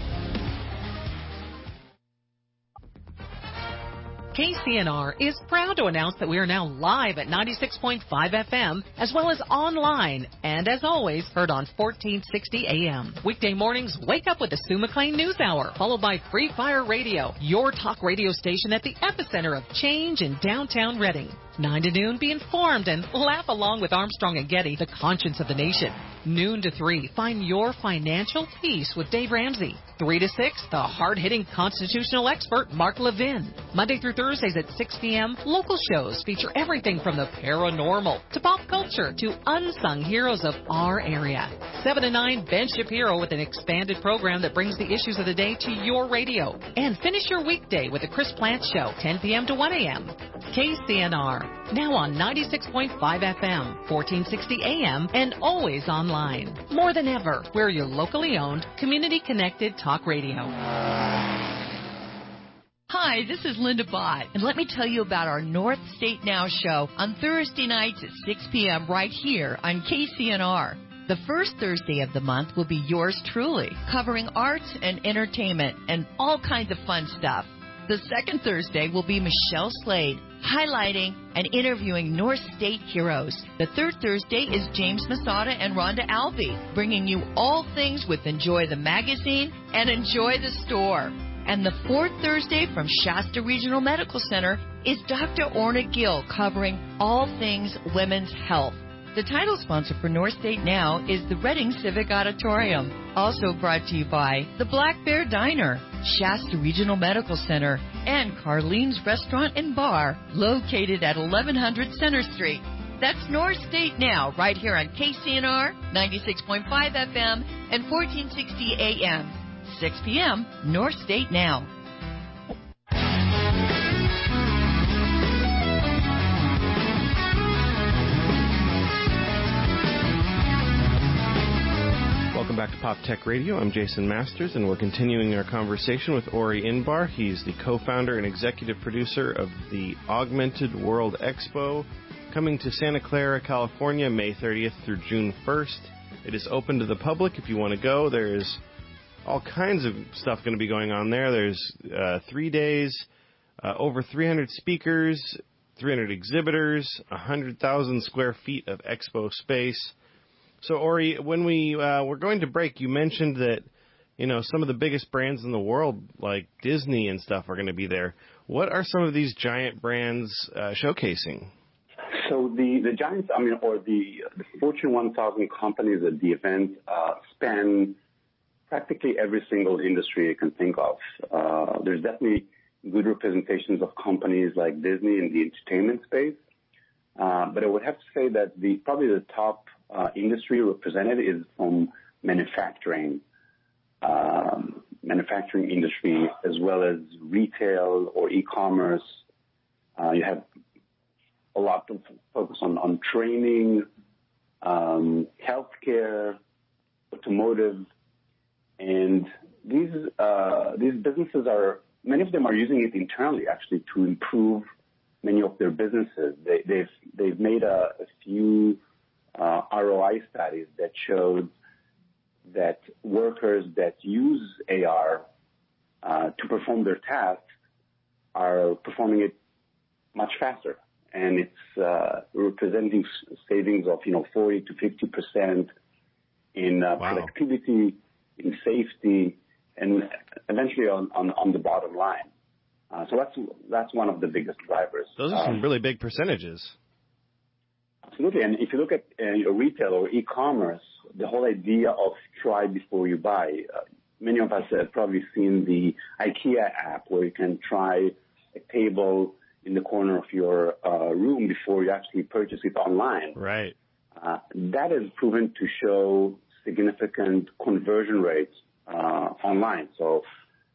Speaker 3: KCNR is proud to announce that we are now live at 96.5 FM, as well as online, and as always, heard on 1460 AM. Weekday mornings, wake up with the Sue McLean News Hour, followed by Free Fire Radio, your talk radio station at the epicenter of change in downtown Reading. 9 to noon, be informed and laugh along with Armstrong and Getty, the conscience of the nation. Noon to 3, find your financial peace with Dave Ramsey. 3 to 6, the hard-hitting constitutional expert, Mark Levin. Monday through Thursdays at 6 p.m., local shows feature everything from the paranormal to pop culture to unsung heroes of our area. 7 to 9, Ben Shapiro with an expanded program that brings the issues of the day to your radio. And finish your weekday with the Chris Plant Show, 10 p.m. to 1 a.m. KCNR, now on 96.5 FM, 1460 AM, and always online. More than ever, we're your locally owned, community-connected talk radio.
Speaker 5: Hi, this is Linda Bott, and let me tell you about our North State Now show on Thursday nights at 6 p.m. right here on KCNR. The first Thursday of the month will be yours truly, covering arts and entertainment and all kinds of fun stuff. The second Thursday will be Michelle Slade, highlighting and interviewing North State heroes. The third Thursday is James Masada and Rhonda Alvey, bringing you all things with Enjoy the Magazine and Enjoy the Store. And the fourth Thursday from Shasta Regional Medical Center is Dr. Orna Gill, covering all things women's health. The title sponsor for North State Now is the Reading Civic Auditorium. Also brought to you by the Black Bear Diner, Shasta Regional Medical Center, and Carlene's Restaurant and Bar, located at 1100 Center Street. That's North State Now, right here on KCNR, 96.5 FM and 1460 AM. 6 p.m., North State Now.
Speaker 27: Welcome back to Pop Tech Radio. I'm Jason Masters, and we're continuing our conversation with Ori Inbar. He's the co-founder and executive producer of the Augmented World Expo, coming to Santa Clara, California, May 30th through June 1st. It is open to the public if you want to go. There's all kinds of stuff going to be going on there. There's 3 days, over 300 speakers, 300 exhibitors, 100,000 square feet of expo space. So, Ori, when we were going to break, you mentioned that, you know, some of the biggest brands in the world, like Disney and stuff, are going to be there. What are some of these giant brands showcasing?
Speaker 6: So the giants, or the Fortune 1000 companies at the event span practically every single industry you can think of. There's definitely good representations of companies like Disney in the entertainment space. But I would have to say that probably the top industry represented is from manufacturing industry, as well as retail or e-commerce. You have a lot of focus on training, healthcare, automotive, and these businesses many of them are using it internally actually to improve many of their businesses. They've made a few ROI studies that showed that workers that use AR to perform their tasks are performing it much faster, and it's representing savings of 40 to 50% in productivity, in safety, and eventually on the bottom line. So that's one of the biggest drivers.
Speaker 27: Those are some really big percentages.
Speaker 6: Absolutely. And if you look at retail or e-commerce, the whole idea of try before you buy, many of us have probably seen the IKEA app where you can try a table in the corner of your room before you actually purchase it online.
Speaker 27: Right.
Speaker 6: That has proven to show significant conversion rates online. So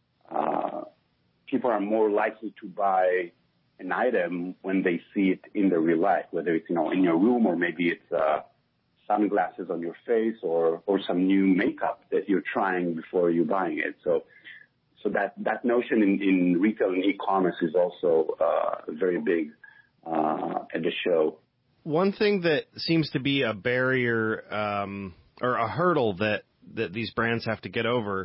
Speaker 6: people are more likely to buy an item when they see it in the real life, whether it's in your room, or maybe it's sunglasses on your face, or some new makeup that you're trying before you're buying it. So that notion in retail and e-commerce is also very big at the show.
Speaker 27: One thing that seems to be a barrier or a hurdle that these brands have to get over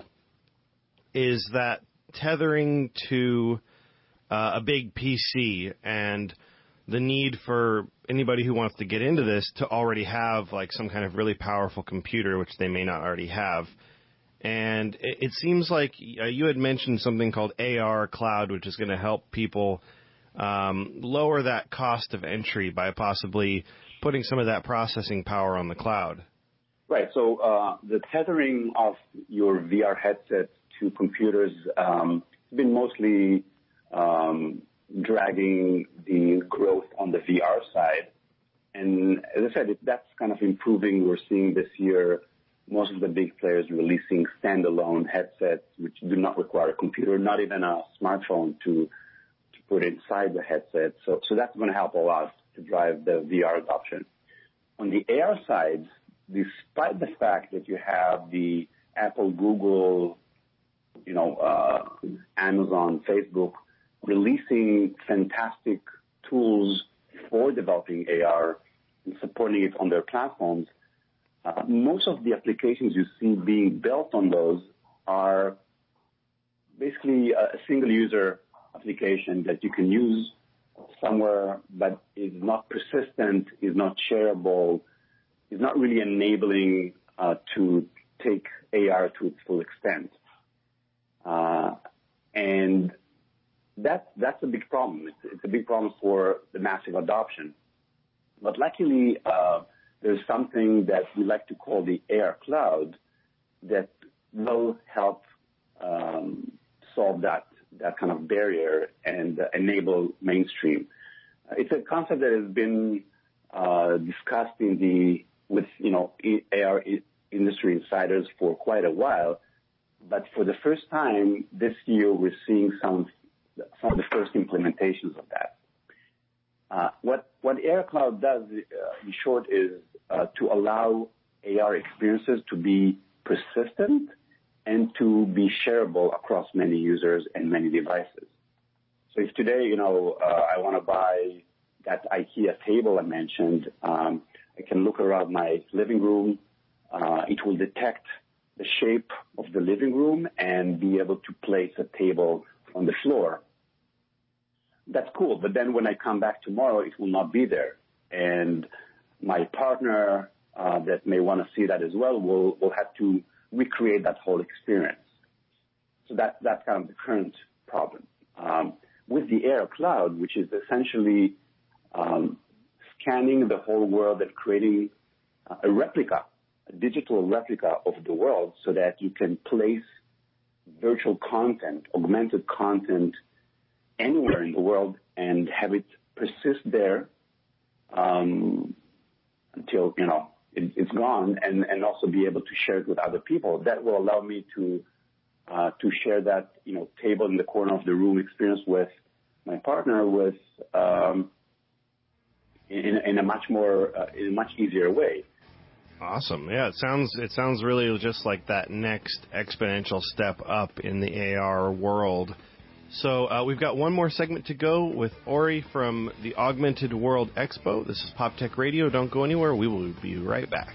Speaker 27: is that tethering to a big PC and the need for anybody who wants to get into this to already have like some kind of really powerful computer, which they may not already have. And it seems like you had mentioned something called AR Cloud, which is going to help people lower that cost of entry by possibly putting some of that processing power on the cloud.
Speaker 6: Right. So the tethering of your VR headset to computers has been mostly dragging the growth on the VR side. And as I said, that's kind of improving. We're seeing this year most of the big players releasing standalone headsets which do not require a computer, not even a smartphone to put inside the headset. So that's going to help a lot to drive the VR adoption. On the AR side, despite the fact that you have the Apple, Google, Amazon, Facebook releasing fantastic tools for developing AR and supporting it on their platforms, most of the applications you see being built on those are basically a single-user application that you can use somewhere, but is not persistent, is not shareable, is not really enabling to take AR to its full extent. And that's a big problem. It's a big problem for the massive adoption. But luckily, there's something that we like to call the AR cloud that will help solve that kind of barrier and enable mainstream. It's a concept that has been discussed with AR industry insiders for quite a while, but for the first time this year we're seeing some of the first implementations of that. What AR Cloud does, in short, is to allow AR experiences to be persistent and to be shareable across many users and many devices. So if today, I want to buy that IKEA table I mentioned, I can look around my living room. It will detect the shape of the living room and be able to place a table on the floor. That's cool, but then when I come back tomorrow, it will not be there. And my partner that may want to see that as well will have to recreate that whole experience. So that's kind of the current problem. With the AR Cloud, which is essentially scanning the whole world and creating a digital replica of the world so that you can place virtual content, augmented content anywhere in the world and have it persist there until, it's gone and also be able to share it with other people. That will allow me to share that, table in the corner of the room experience with my partner in a much easier way.
Speaker 27: Awesome. Yeah, it sounds really just like that next exponential step up in the AR world. So we've got one more segment to go with Ori from the Augmented World Expo. This is Pop Tech Radio. Don't go anywhere. We will be right back.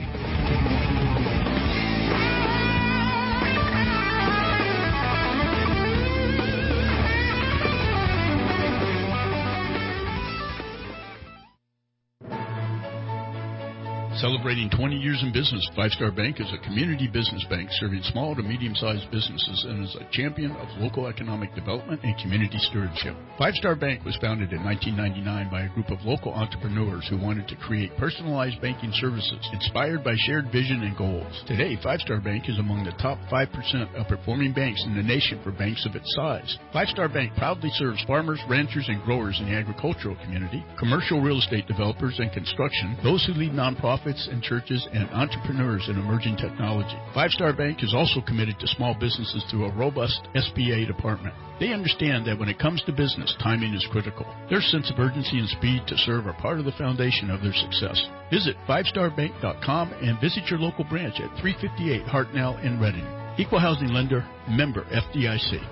Speaker 4: Celebrating 20 years in business, Five Star Bank is a community business bank serving small to medium-sized businesses and is a champion of local economic development and community stewardship. Five Star Bank was founded in 1999 by a group of local entrepreneurs who wanted to create personalized banking services inspired by shared vision and goals. Today, Five Star Bank is among the top 5% of performing banks in the nation for banks of its size. Five Star Bank proudly serves farmers, ranchers, and growers in the agricultural community, commercial real estate developers and construction, those who lead nonprofits and churches, and entrepreneurs in emerging technology. Five Star Bank is also committed to small businesses through a robust SBA department. They understand that when it comes to business, timing is critical. Their sense of urgency and speed to serve are part of the foundation of their success. Visit fivestarbank.com and visit your local branch at 358 Hartnell in Reading. Equal housing lender, member FDIC.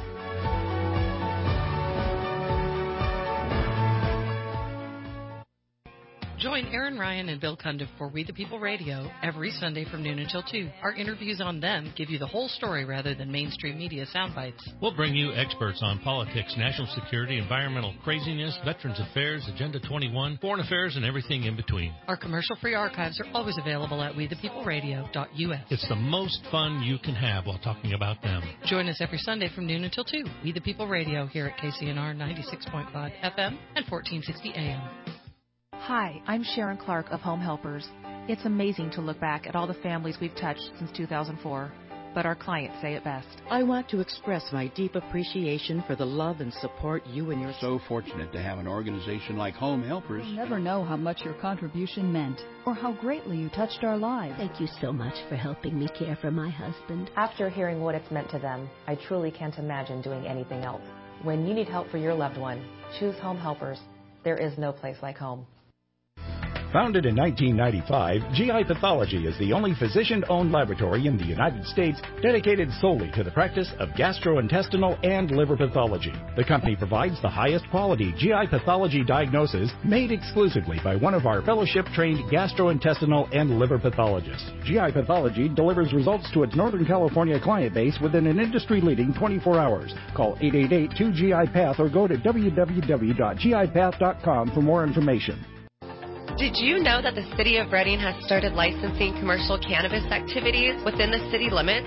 Speaker 3: Join Aaron Ryan and Bill Cundiff for We the People Radio every Sunday from noon until 2. Our interviews on them give you the whole story rather than mainstream media sound bites.
Speaker 16: We'll bring you experts on politics, national security, environmental craziness, Veterans Affairs, Agenda 21, foreign affairs, and everything in between.
Speaker 3: Our commercial-free archives are always available at wethepeopleradio.us.
Speaker 16: It's the most fun you can have while talking about them.
Speaker 3: Join us every Sunday from noon until 2. We the People Radio here at KCNR 96.5 FM and 1460 AM.
Speaker 18: Hi, I'm Sharon Clark of Home Helpers. It's amazing to look back at all the families we've touched since 2004, but our clients say it best.
Speaker 19: I want to express my deep appreciation for the love and support you and your...
Speaker 20: So fortunate to have an organization like Home Helpers.
Speaker 21: You'll never know how much your contribution meant or how greatly you touched our lives.
Speaker 22: Thank you so much for helping me care for my husband.
Speaker 28: After hearing what it's meant to them, I truly can't imagine doing anything else. When you need help for your loved one, choose Home Helpers. There is no place like home.
Speaker 14: Founded in 1995, GI Pathology is the only physician-owned laboratory in the United States dedicated solely to the practice of gastrointestinal and liver pathology. The company provides the highest quality GI pathology diagnosis made exclusively by one of our fellowship-trained gastrointestinal and liver pathologists. GI Pathology delivers results to its Northern California client base within an industry-leading 24 hours. Call 888-2GI-PATH or go to www.gipath.com for more information.
Speaker 29: Did you know that the City of Reading has started licensing commercial cannabis activities within the city limits?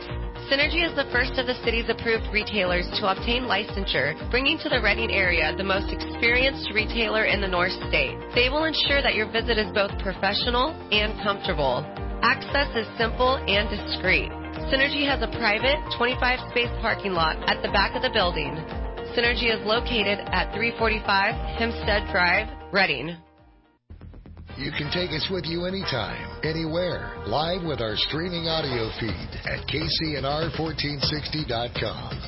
Speaker 29: Synergy is the first of the city's approved retailers to obtain licensure, bringing to the Reading area the most experienced retailer in the North State. They will ensure that your visit is both professional and comfortable. Access is simple and discreet. Synergy has a private 25-space parking lot at the back of the building. Synergy is located at 345 Hempstead Drive, Reading.
Speaker 7: You can take us with you anytime, anywhere, live with our streaming audio feed at kcnr1460.com.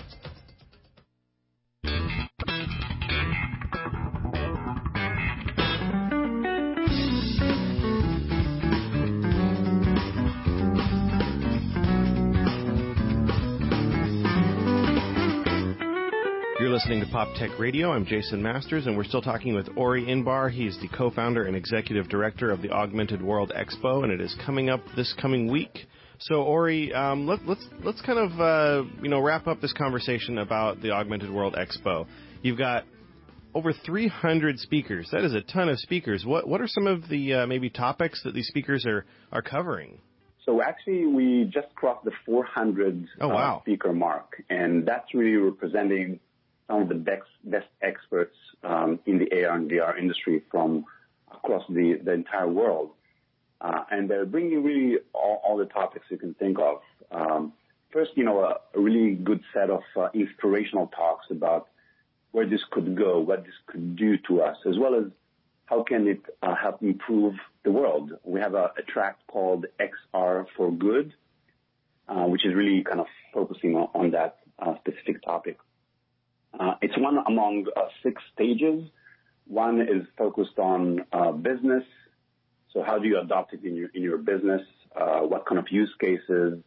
Speaker 27: You're listening to Pop Tech Radio. I'm Jason Masters, and we're still talking with Ori Inbar. He's the co-founder and executive director of the Augmented World Expo, and it is coming up this coming week. So, Ori, let's kind of wrap up this conversation about the Augmented World Expo. You've got over 300 speakers. That is a ton of speakers. What are some of the maybe topics that these speakers are covering?
Speaker 6: So actually, we just crossed the 400 speaker mark, and that's really representing some of the best experts in the AR and VR industry from across the entire world. And they're bringing really all the topics you can think of. First, a really good set of inspirational talks about where this could go, what this could do to us, as well as how can it help improve the world. We have a track called XR for Good, which is really kind of focusing on that specific topic. It's one among 6 stages. One is focused on business. So how do you adopt it in your business? What kind of use cases?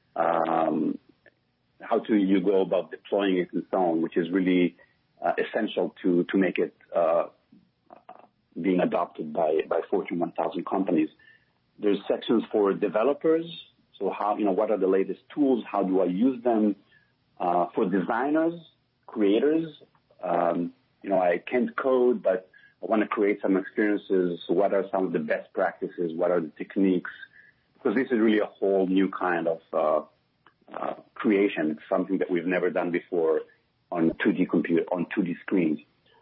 Speaker 6: How do you go about deploying it and so on, which is really essential to make it being adopted by Fortune 1000 companies. There's sections for developers. So how, what are the latest tools? How do I use them? For designers, creators, I can't code, but I want to create some experiences. So what are some of the best practices? What are the techniques? Because this is really a whole new kind of creation. It's something that we've never done before on 2D screens.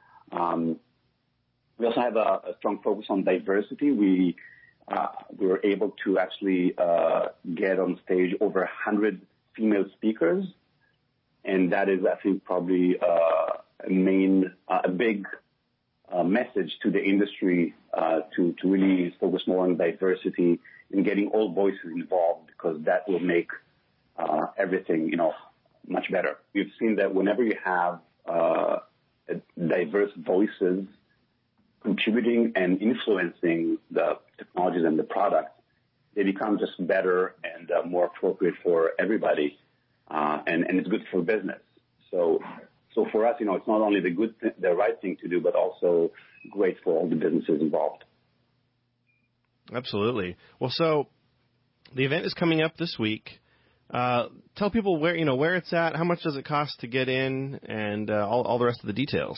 Speaker 6: We also have a strong focus on diversity. We were able to actually get on stage over 100 female speakers. And that is, I think, probably a big message to the industry to really focus more on diversity and getting all voices involved, because that will make everything, much better. We've seen that whenever you have diverse voices contributing and influencing the technologies and the products, they become just better and more appropriate for everybody. And it's good for business. So for us, it's not only the right thing to do, but also great for all the businesses involved.
Speaker 27: Absolutely. Well, so the event is coming up this week. Tell people where it's at, how much does it cost to get in, and all the rest of the details.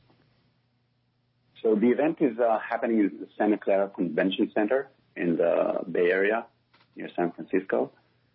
Speaker 6: So the event is happening in the Santa Clara Convention Center in the Bay Area near San Francisco.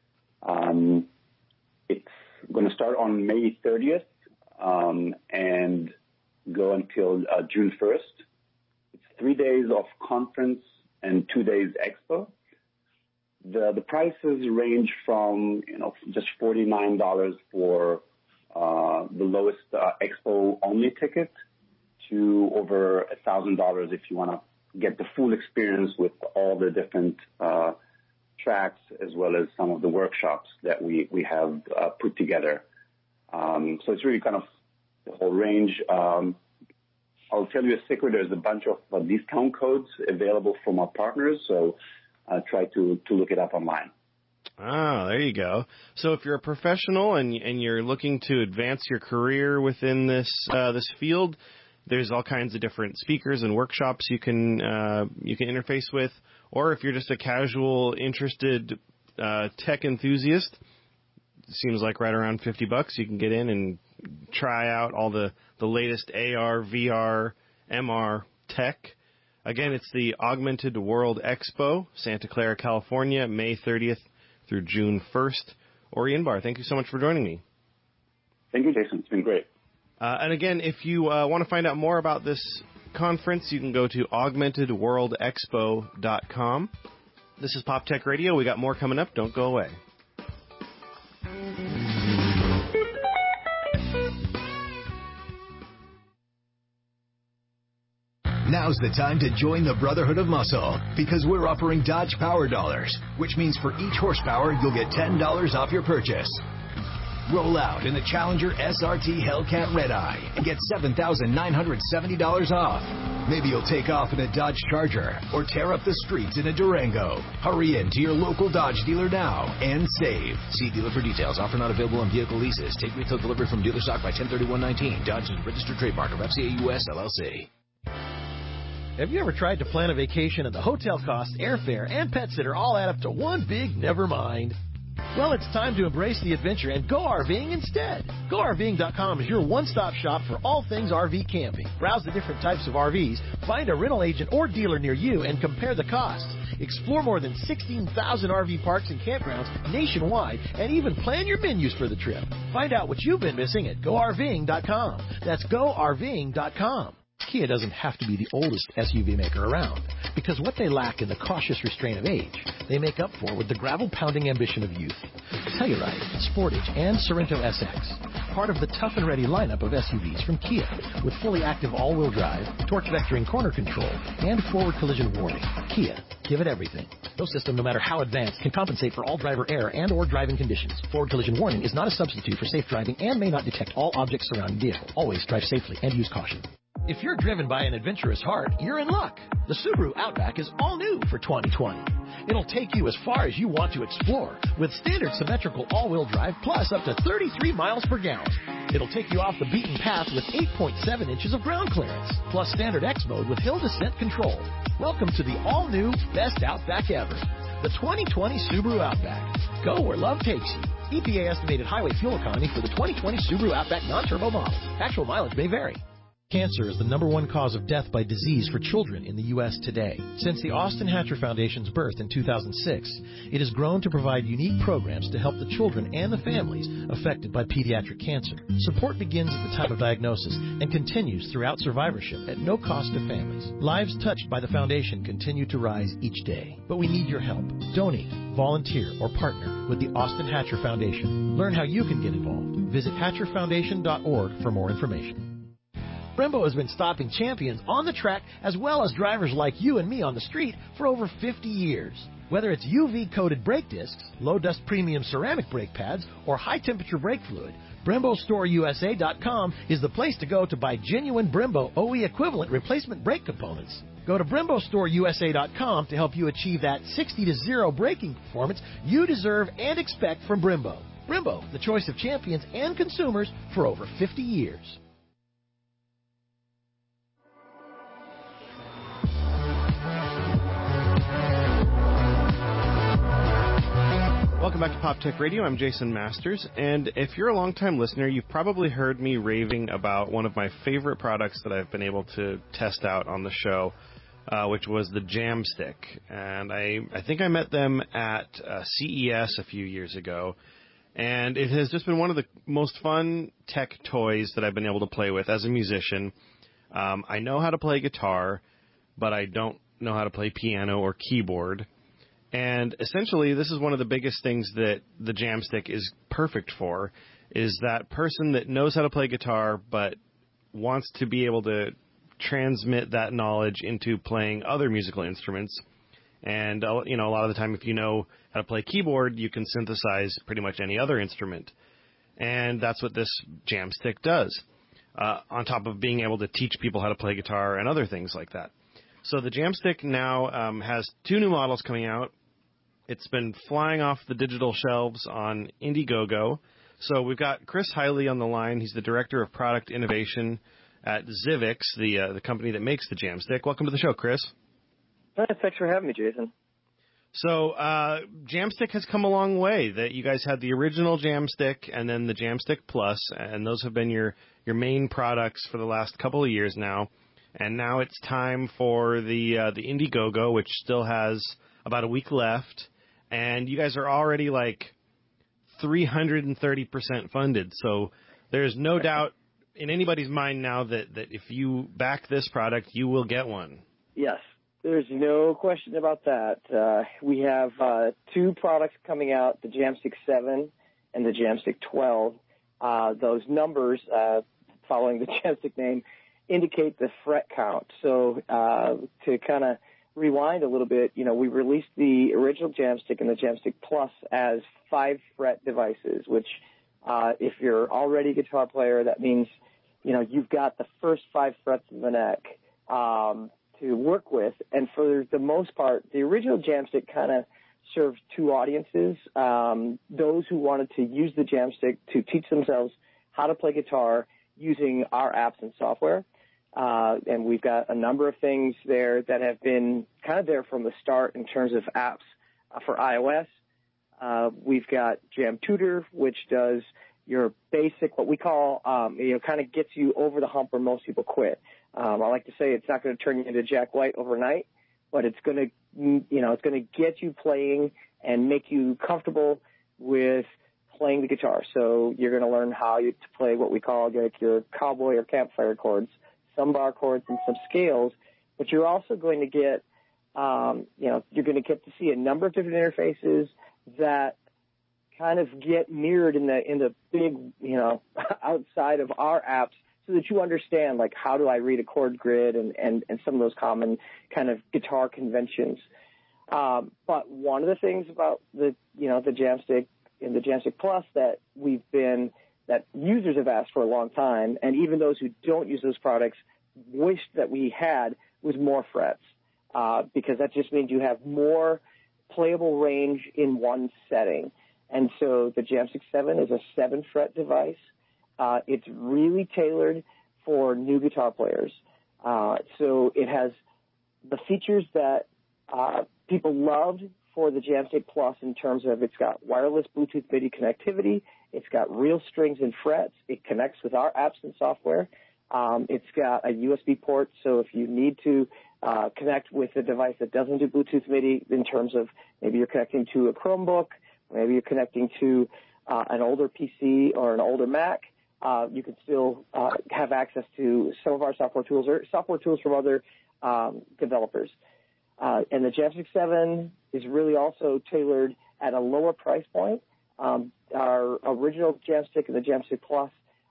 Speaker 6: It's going to start on May 30th and go until June 1st. It's 3 days of conference and 2 days expo. The prices range from just $49 for the lowest expo only ticket to over $1,000 if you want to get the full experience with all the different tracks, as well as some of the workshops that we have put together. So it's really kind of the whole range. I'll tell you a secret. There's a bunch of discount codes available from our partners, so try to look it up online.
Speaker 27: Ah, there you go. So if you're a professional and you're looking to advance your career within this field, there's all kinds of different speakers and workshops you can interface with. Or if you're just a casual, interested tech enthusiast, it seems like right around $50 you can get in and try out all the latest AR, VR, MR tech. Again, it's the Augmented World Expo, Santa Clara, California, May 30th through June 1st. Ori Inbar, thank you so much for joining me.
Speaker 6: Thank you, Jason. It's been great.
Speaker 27: And again, if you want to find out more about this conference, you can go to augmentedworldexpo.com. This is Pop Tech Radio. We got more coming up. Don't go away.
Speaker 13: Now's the time to join the Brotherhood of Muscle, because we're offering Dodge Power Dollars, which means for each horsepower, you'll get $10 off your purchase. Roll out in the Challenger SRT Hellcat Red Eye and get $7,970 off. Maybe you'll take off in a Dodge Charger or tear up the streets in a Durango. Hurry in to your local Dodge dealer now and save.
Speaker 17: See dealer for details. Offer not available on vehicle leases. Take retail delivery from dealer stock by 10/31/19. Dodge is a registered trademark of FCA US LLC. Have you ever tried to plan a vacation and the hotel costs, airfare, and pet sitter all add up to one big never mind? Well, it's time to embrace the adventure and go RVing instead. GoRVing.com is your one-stop shop for all things RV camping. Browse the different types of RVs, find a rental agent or dealer near you, and compare the costs. Explore more than 16,000 RV parks and campgrounds nationwide, and even plan your menus for the trip. Find out what you've been missing at GoRVing.com. That's GoRVing.com. Kia doesn't have to be the oldest SUV maker around, because what they lack in the cautious restraint of age, they make up for with the gravel-pounding ambition of youth. Telluride, Sportage, and Sorento SX, part of the tough and ready lineup of SUVs from Kia, with fully active all-wheel drive, torque vectoring corner control, and forward collision warning. Kia, give it everything. No system, no matter how advanced, can compensate for all driver error and or driving conditions. Forward collision warning is not a substitute for safe driving and may not detect all objects surrounding the vehicle. Always drive safely and use caution. If you're driven by an adventurous heart, you're in luck. The Subaru Outback is all new for 2020. It'll take you as far as you want to explore with standard symmetrical all-wheel drive plus up to 33 miles per gallon. It'll take you off the beaten path with 8.7 inches of ground clearance, plus standard X mode with hill descent control. Welcome to the all-new best Outback ever, the 2020 Subaru Outback. Go where love takes you. EPA estimated highway fuel economy for the 2020 Subaru Outback non-turbo model. Actual mileage may vary. Cancer is the #1 cause of death by disease for children in the U.S. today. Since the Austin Hatcher Foundation's birth in 2006, it has grown to provide unique programs to help the children and the families affected by pediatric cancer. Support begins at the time of diagnosis and continues throughout survivorship at no cost to families. Lives touched by the foundation continue to rise each day, but we need your help. Donate, volunteer, or partner with the Austin Hatcher Foundation. Learn how you can get involved. Visit hatcherfoundation.org for more information. Brembo has been stopping champions on the track as well as drivers like you and me on the street for over 50 years. Whether it's UV-coated brake discs, low-dust premium ceramic brake pads, or high-temperature brake fluid, BremboStoreUSA.com is the place to go to buy genuine Brembo OE equivalent replacement brake components. Go to BremboStoreUSA.com to help you achieve that 60-0 braking performance you deserve and expect from Brembo. Brembo, the choice of champions and consumers for over 50 years.
Speaker 27: Welcome back to Pop Tech Radio. I'm Jason Masters, and if you're a longtime listener, you've probably heard me raving about one of my favorite products that I've been able to test out on the show, which was the Jamstick. And I think I met them at CES a few years ago, and it has just been one of the most fun tech toys that I've been able to play with as a musician. I know how to play guitar, but I don't know how to play piano or keyboard. And essentially, this is one of the biggest things that the Jamstick is perfect for, is that person that knows how to play guitar but wants to be able to transmit that knowledge into playing other musical instruments. And, you know, a lot of the time, if you know how to play keyboard, you can synthesize pretty much any other instrument. And that's what this Jamstick does, on top of being able to teach people how to play guitar and other things like that. So the Jamstick now has 2 new models coming out. It's been flying off the digital shelves on Indiegogo. So we've got Chris Hiley on the line. He's the Director of Product Innovation at Zivix, the company that makes the Jamstick. Welcome to the show, Chris.
Speaker 8: Thanks for having me, Jason.
Speaker 27: So Jamstick has come a long way. That you guys had the original Jamstick and then the Jamstick Plus, and those have been your main products for the last couple of years now. And now it's time for the Indiegogo, which still has about a week left. And you guys are already like 330% funded. So there's no doubt in anybody's mind now that if you back this product, you will get one.
Speaker 8: Yes, there's no question about that. We have 2 products coming out, the Jamstick 7 and the Jamstick 12. Those numbers, following the Jamstick name, indicate the fret count. So to kind of rewind a little bit, we released the original Jamstick and the Jamstick Plus as 5-fret devices, which if you're already a guitar player, that means, you've got the first 5 frets of the neck to work with. And for the most part, the original Jamstick kind of served 2 audiences, those who wanted to use the Jamstick to teach themselves how to play guitar using our apps and software. And we've got a number of things there that have been kind of there from the start in terms of apps for iOS. We've got Jam Tutor, which does your basic, what we call, kind of gets you over the hump where most people quit. I like to say it's not going to turn you into Jack White overnight, but it's going to, it's going to get you playing and make you comfortable with playing the guitar. So you're going to learn how to play what we call like your cowboy or campfire chords, some bar chords and some scales, but you're also going to get, you're going to get to see a number of different interfaces that kind of get mirrored in the big, outside of our apps, so that you understand, like, how do I read a chord grid and some of those common kind of guitar conventions. But one of the things about the Jamstick and the Jamstick Plus that users have asked for a long time, and even those who don't use those products wished that we had, was more frets, because that just means you have more playable range in one setting. And so the Jamstick 7 is a 7-fret device. It's really tailored for new guitar players. So it has the features that people loved for the Jamstick Plus in terms of it's got wireless Bluetooth MIDI connectivity. It's got real strings and frets. It connects with our apps and software. It's got a USB port, so if you need to connect with a device that doesn't do Bluetooth MIDI, in terms of maybe you're connecting to a Chromebook, maybe you're connecting to an older PC or an older Mac, you can still have access to some of our software tools or software tools from other developers. And the Jamstick 7 is really also tailored at a lower price point. Our original Jamstick and the Jamstick Plus,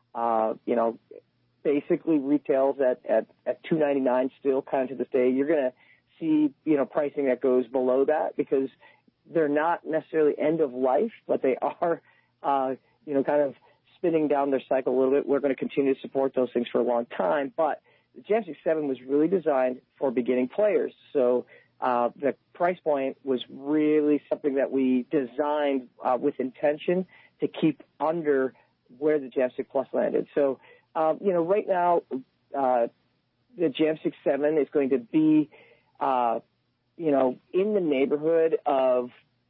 Speaker 8: basically retails at $299 still, kind of to this day. You're going to see, pricing that goes below that because they're not necessarily end of life, but they are, kind of spinning down their cycle a little bit. We're going to continue to support those things for a long time, but the Jamstick 7 was really designed for beginning players. So the price point was really something that we designed with intention to keep under where the Jamstick Plus landed. So, right now, the Jamstick 7 is going to be, in the neighborhood of,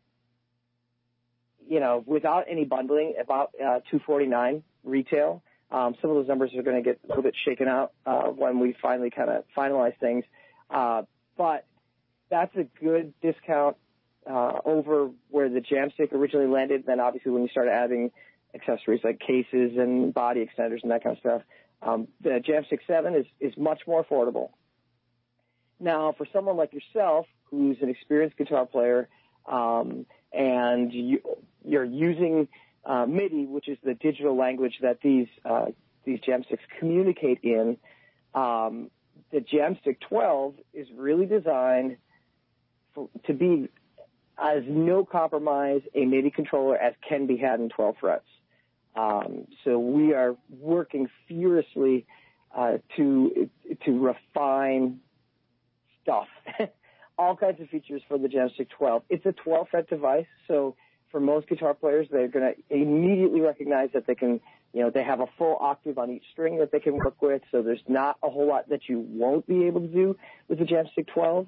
Speaker 8: without any bundling, about $249 retail. Some of those numbers are going to get a little bit shaken out when we finally kind of finalize things. But that's a good discount over where the Jamstick originally landed. Then obviously when you start adding accessories like cases and body extenders and that kind of stuff, the Jamstick 7 is much more affordable. Now, for someone like yourself, who's an experienced guitar player, and you're using MIDI, which is the digital language that these Jamsticks communicate in, the Jamstick 12 is really designed to be as no compromise a MIDI controller as can be had in 12 frets. So we are working furiously to refine stuff, all kinds of features for the Jamstick 12. It's a 12-fret device, so for most guitar players, they're going to immediately recognize that they can, they have a full octave on each string that they can work with, so there's not a whole lot that you won't be able to do with the Jamstick 12.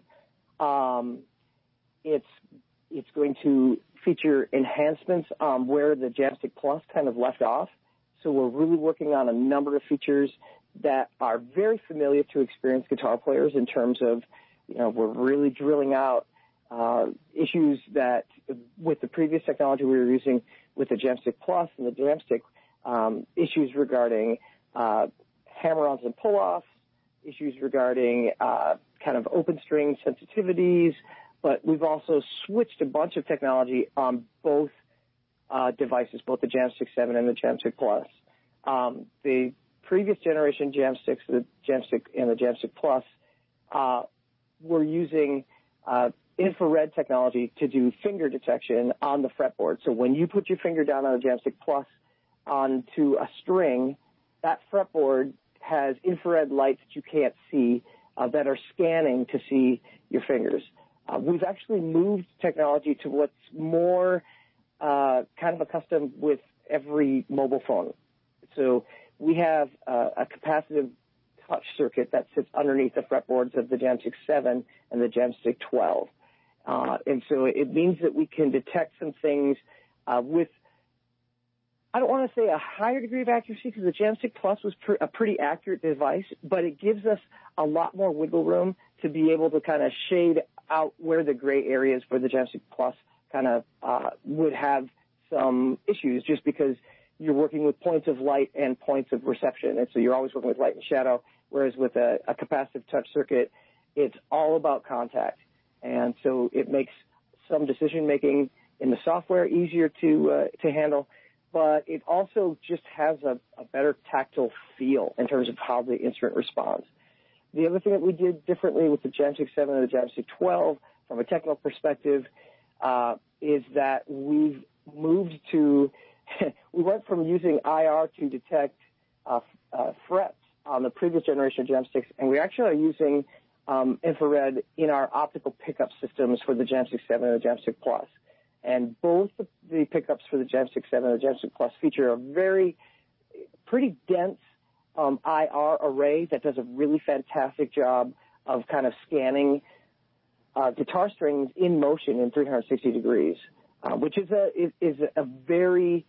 Speaker 8: It's going to feature enhancements where the Jamstick Plus kind of left off. So we're really working on a number of features that are very familiar to experienced guitar players in terms of, we're really drilling out issues that with the previous technology we were using with the Jamstick Plus and the Jamstick, issues regarding hammer-ons and pull-offs, issues regarding kind of open string sensitivities, but we've also switched a bunch of technology on both devices, both the Jamstick 7 and the Jamstick Plus. The previous generation Jamsticks, the Jamstick and the Jamstick Plus, were using infrared technology to do finger detection on the fretboard. So when you put your finger down on a Jamstick Plus onto a string, that fretboard has infrared lights that you can't see that are scanning to see your fingers. We've actually moved technology to what's more kind of accustomed with every mobile phone. So we have a capacitive touch circuit that sits underneath the fretboards of the Jamstick 7 and the Jamstick 12. And so it means that we can detect some things with, I don't want to say a higher degree of accuracy because the Jamstick Plus was a pretty accurate device, but it gives us a lot more wiggle room to be able to kind of shade out where the gray areas for the Jamstick Plus kind of would have some issues just because you're working with points of light and points of reception. And so you're always working with light and shadow, whereas with a capacitive touch circuit, it's all about contact. And so it makes some decision-making in the software easier to handle, but it also just has a better tactile feel in terms of how the instrument responds. The other thing that we did differently with the Jamstick 7 and the Jamstick 12 from a technical perspective is that we've moved to we went from using IR to detect frets on the previous generation of Jamsticks, and we actually are using infrared in our optical pickup systems for the Jamstick 7 and the Jamstick Plus. And both the pickups for the Jamstick 7 and the Jamstick Plus feature a pretty dense IR array that does a really fantastic job of kind of scanning guitar strings in motion in 360 degrees, which is a very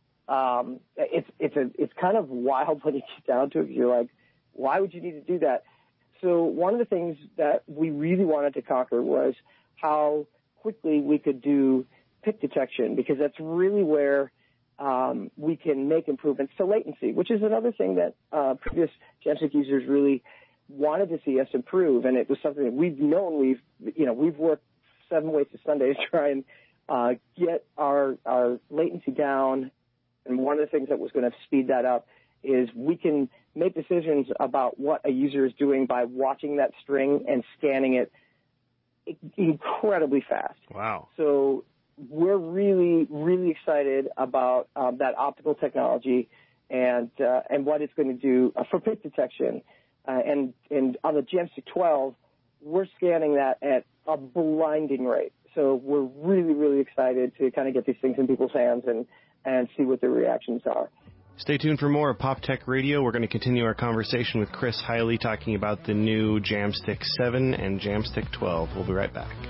Speaker 8: it's kind of wild when you get down to it. You're like, why would you need to do that? So one of the things that we really wanted to conquer was how quickly we could do pick detection, because that's really where we can make improvements to latency, which is another thing that previous Jamstick users really wanted to see us improve. And it was something that we've known we've worked 7 ways to Sunday to try and get our latency down. And one of the things that was going to speed that up is we can make decisions about what a user is doing by watching that string and scanning it incredibly fast.
Speaker 27: Wow.
Speaker 8: So we're really, really excited about that optical technology and what it's going to do for pick detection. And on the Jamstick 12, we're scanning that at a blinding rate. So we're really, really excited to kind of get these things in people's hands and see what their reactions are.
Speaker 27: Stay tuned for more Pop Tech Radio. We're going to continue our conversation with Chris Hiley talking about the new Jamstick 7 and Jamstick 12. We'll be right back.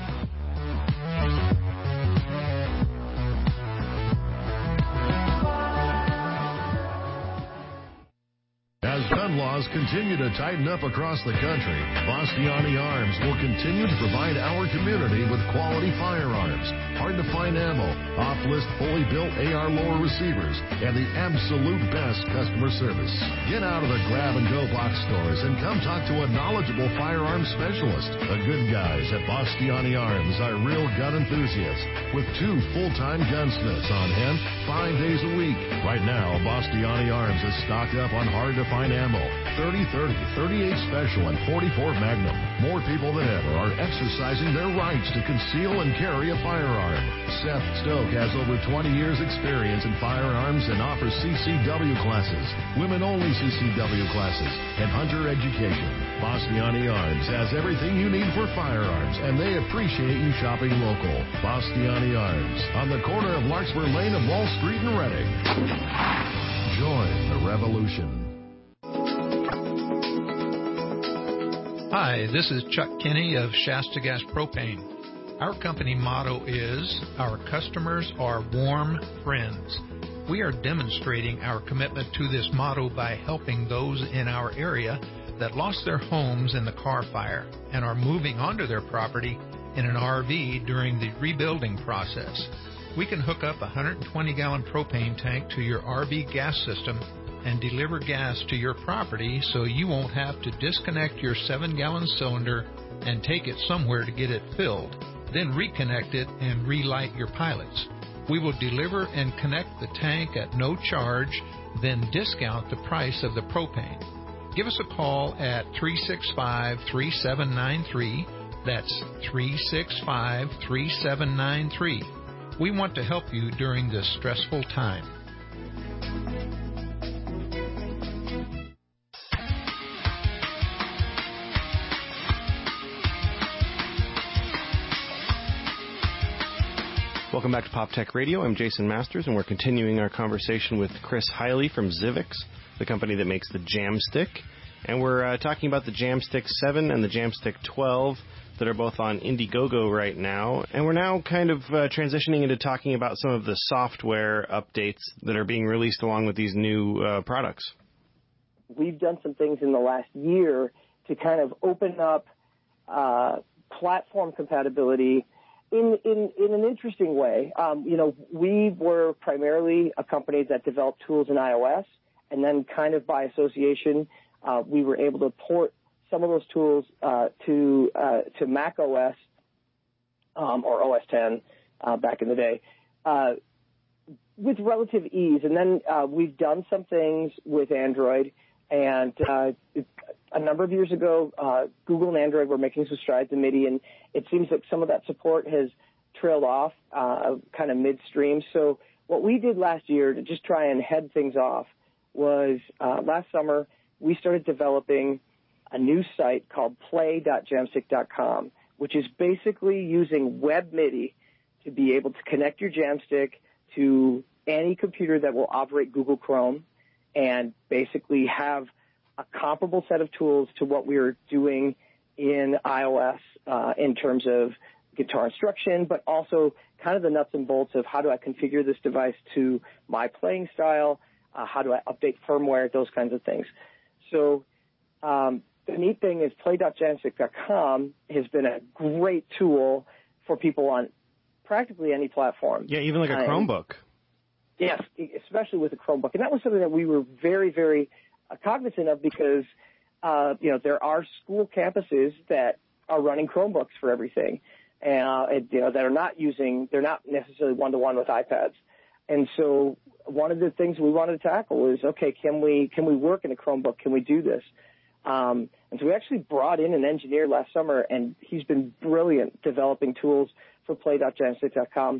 Speaker 9: As gun laws continue to tighten up across the country, Bastiani Arms will continue to provide our community with quality firearms, hard-to-find ammo, off-list fully built AR lower receivers, and the absolute best customer service. Get out of the grab-and-go box stores and come talk to a knowledgeable firearms specialist. The good guys at Bastiani Arms are real gun enthusiasts with 2 full-time gunsmiths on hand 5 days a week. Right now, Bastiani Arms is stocked up on hard-to-find ammo, 30-30, 38 Special, and 44 Magnum. More people than ever are exercising their rights to conceal and carry a firearm. Seth Stoke has over 20 years experience in firearms and offers CCW classes, women-only CCW classes, and hunter education. Bastiani Arms has everything you need for firearms, and they appreciate you shopping local. Bastiani Arms, on the corner of Larkspur Lane and Wall Street in Reading. Join the revolution.
Speaker 10: Hi, this is Chuck Kinney of Shasta Gas Propane. Our company motto is, our customers are warm friends. We are demonstrating our commitment to this motto by helping those in our area that lost their homes in the car fire and are moving onto their property in an RV during the rebuilding process. We can hook up a 120-gallon propane tank to your RV gas system and deliver gas to your property so you won't have to disconnect your 7-gallon cylinder and take it somewhere to get it filled, then reconnect it and relight your pilots. We will deliver and connect the tank at no charge, then discount the price of the propane. Give us a call at 365-3793. That's 365-3793. We want to help you during this stressful time.
Speaker 27: Welcome back to Pop Tech Radio. I'm Jason Masters, and we're continuing our conversation with Chris Hiley from Zivix, the company that makes the Jamstick. And we're talking about the Jamstick 7 and the Jamstick 12 that are both on Indiegogo right now. And we're now kind of transitioning into talking about some of the software updates that are being released along with these new products.
Speaker 8: We've done some things in the last year to kind of open up platform compatibility in an interesting way. We were primarily a company that developed tools in iOS, and then kind of by association, we were able to port some of those tools to Mac OS or OS X back in the day with relative ease. And then we've done some things with Android. And a number of years ago, Google and Android were making some strides in MIDI, and it seems like some of that support has trailed off kind of midstream. So what we did last year to just try and head things off was last summer we started developing a new site called play.jamstick.com, which is basically using web MIDI to be able to connect your Jamstick to any computer that will operate Google Chrome and basically have a comparable set of tools to what we were doing in iOS in terms of guitar instruction, but also kind of the nuts and bolts of how do I configure this device to my playing style, how do I update firmware, those kinds of things. So the neat thing is play.jamstick.com has been a great tool for people on practically any platform.
Speaker 27: Yeah, even like a Chromebook.
Speaker 8: Yes, especially with a Chromebook. And that was something that we were very, very cognizant of because, there are school campuses that are running Chromebooks for everything, and that are they're not necessarily one-to-one with iPads. And so one of the things we wanted to tackle is, okay, can we work in a Chromebook? Can we do this? And so we actually brought in an engineer last summer, and he's been brilliant developing tools for play.jamstick.com.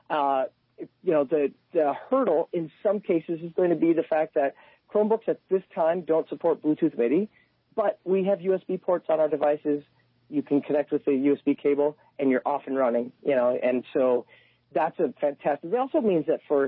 Speaker 8: The hurdle in some cases is going to be the fact that Chromebooks at this time don't support Bluetooth MIDI, but we have USB ports on our devices. You can connect with the USB cable, and you're off and running, and so that's a fantastic. It also means that for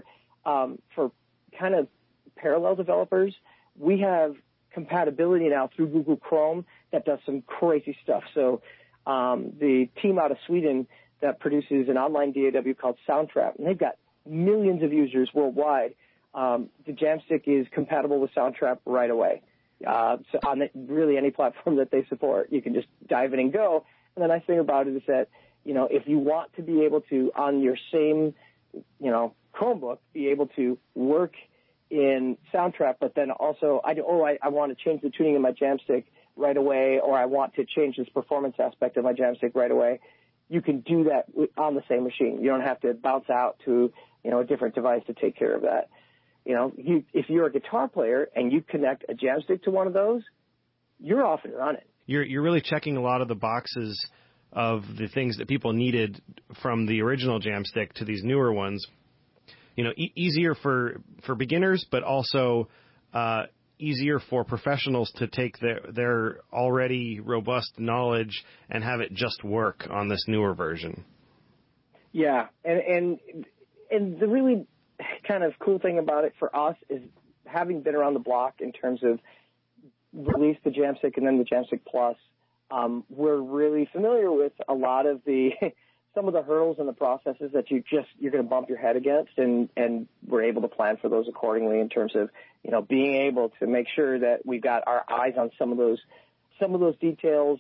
Speaker 8: kind of parallel developers, we have compatibility now through Google Chrome that does some crazy stuff. So the team out of Sweden that produces an online DAW called Soundtrap, and they've got millions of users worldwide. The Jamstick is compatible with Soundtrap right away. So on really any platform that they support, you can just dive in and go. And the nice thing about it is that, if you want to be able to, on your same, Chromebook, be able to work in Soundtrap, but then also, I want to change the tuning of my Jamstick right away, or I want to change this performance aspect of my Jamstick right away, you can do that on the same machine. You don't have to bounce out to, a different device to take care of that. If you're a guitar player and you connect a Jamstick to one of those, you're off and running.
Speaker 27: You're really checking a lot of the boxes of the things that people needed from the original Jamstick to these newer ones. Easier for beginners, but also easier for professionals to take their already robust knowledge and have it just work on this newer version.
Speaker 8: Yeah, and the really kind of cool thing about it for us is having been around the block in terms of release the Jamstick and then the Jamstick Plus. We're really familiar with a lot of some of the hurdles and the processes that you're going to bump your head against, and we're able to plan for those accordingly in terms of, being able to make sure that we've got our eyes on some of those details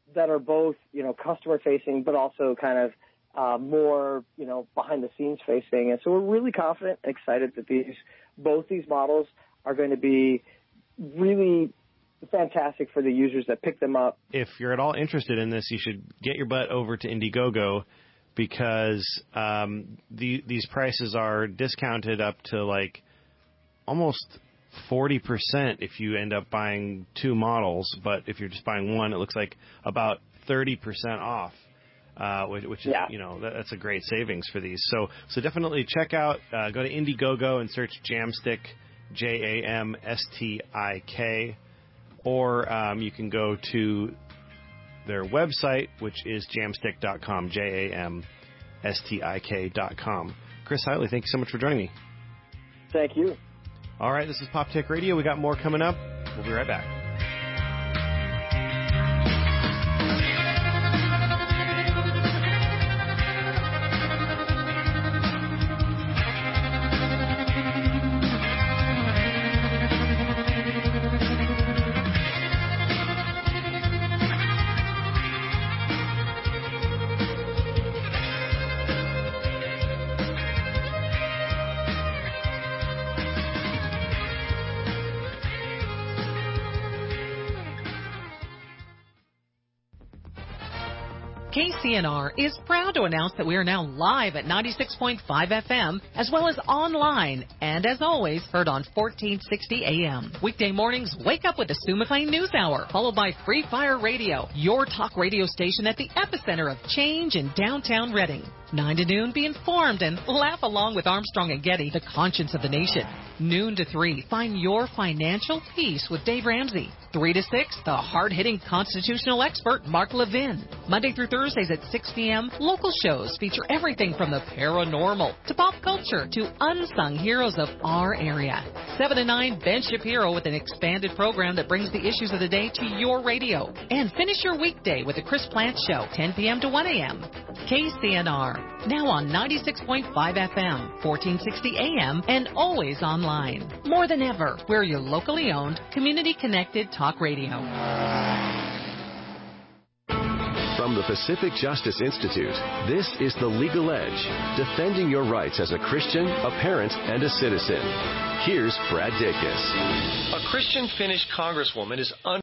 Speaker 8: that are both, customer facing, but also kind of more, behind the scenes facing. And so we're really confident and excited that both these models are going to be really fantastic for the users that pick them up.
Speaker 27: If you're at all interested in this, you should get your butt over to Indiegogo, because these prices are discounted up to like almost 40% if you end up buying two models. But if you're just buying one, it looks like about 30% off, which is, that's a great savings for these. So definitely check out, go to Indiegogo and search Jamstik, Jamstik, or you can go to their website, which is jamstik.com, jamstik.com. Chris Hiley, thank you so much for joining me.
Speaker 8: Thank you.
Speaker 27: All right, this is Pop Tech Radio. We got more coming up. We'll be right back.
Speaker 3: KCNR is proud to announce that we are now live at 96.5 FM, as well as online, and as always, heard on 1460 AM. Weekday mornings, wake up with the Sue McLean News Hour, followed by Free Fire Radio, your talk radio station at the epicenter of change in downtown Reading. 9 to noon, be informed and laugh along with Armstrong and Getty, the conscience of the nation. Noon to 3, find your financial peace with Dave Ramsey. 3 to 6, the hard-hitting constitutional expert, Mark Levin. Monday through Thursdays at 6 p.m., local shows feature everything from the paranormal to pop culture to unsung heroes of our area. 7 to 9, Ben Shapiro with an expanded program that brings the issues of the day to your radio. And finish your weekday with the Chris Plant Show, 10 p.m. to 1 a.m. KCNR, now on 96.5 FM, 1460 AM, and always online. More than ever, we're your locally owned, community-connected talk radio.
Speaker 1: From the Pacific Justice Institute, this is The Legal Edge, defending your rights as a Christian, a parent, and a citizen. Here's Brad Dacus.
Speaker 2: A Christian Finnish congresswoman is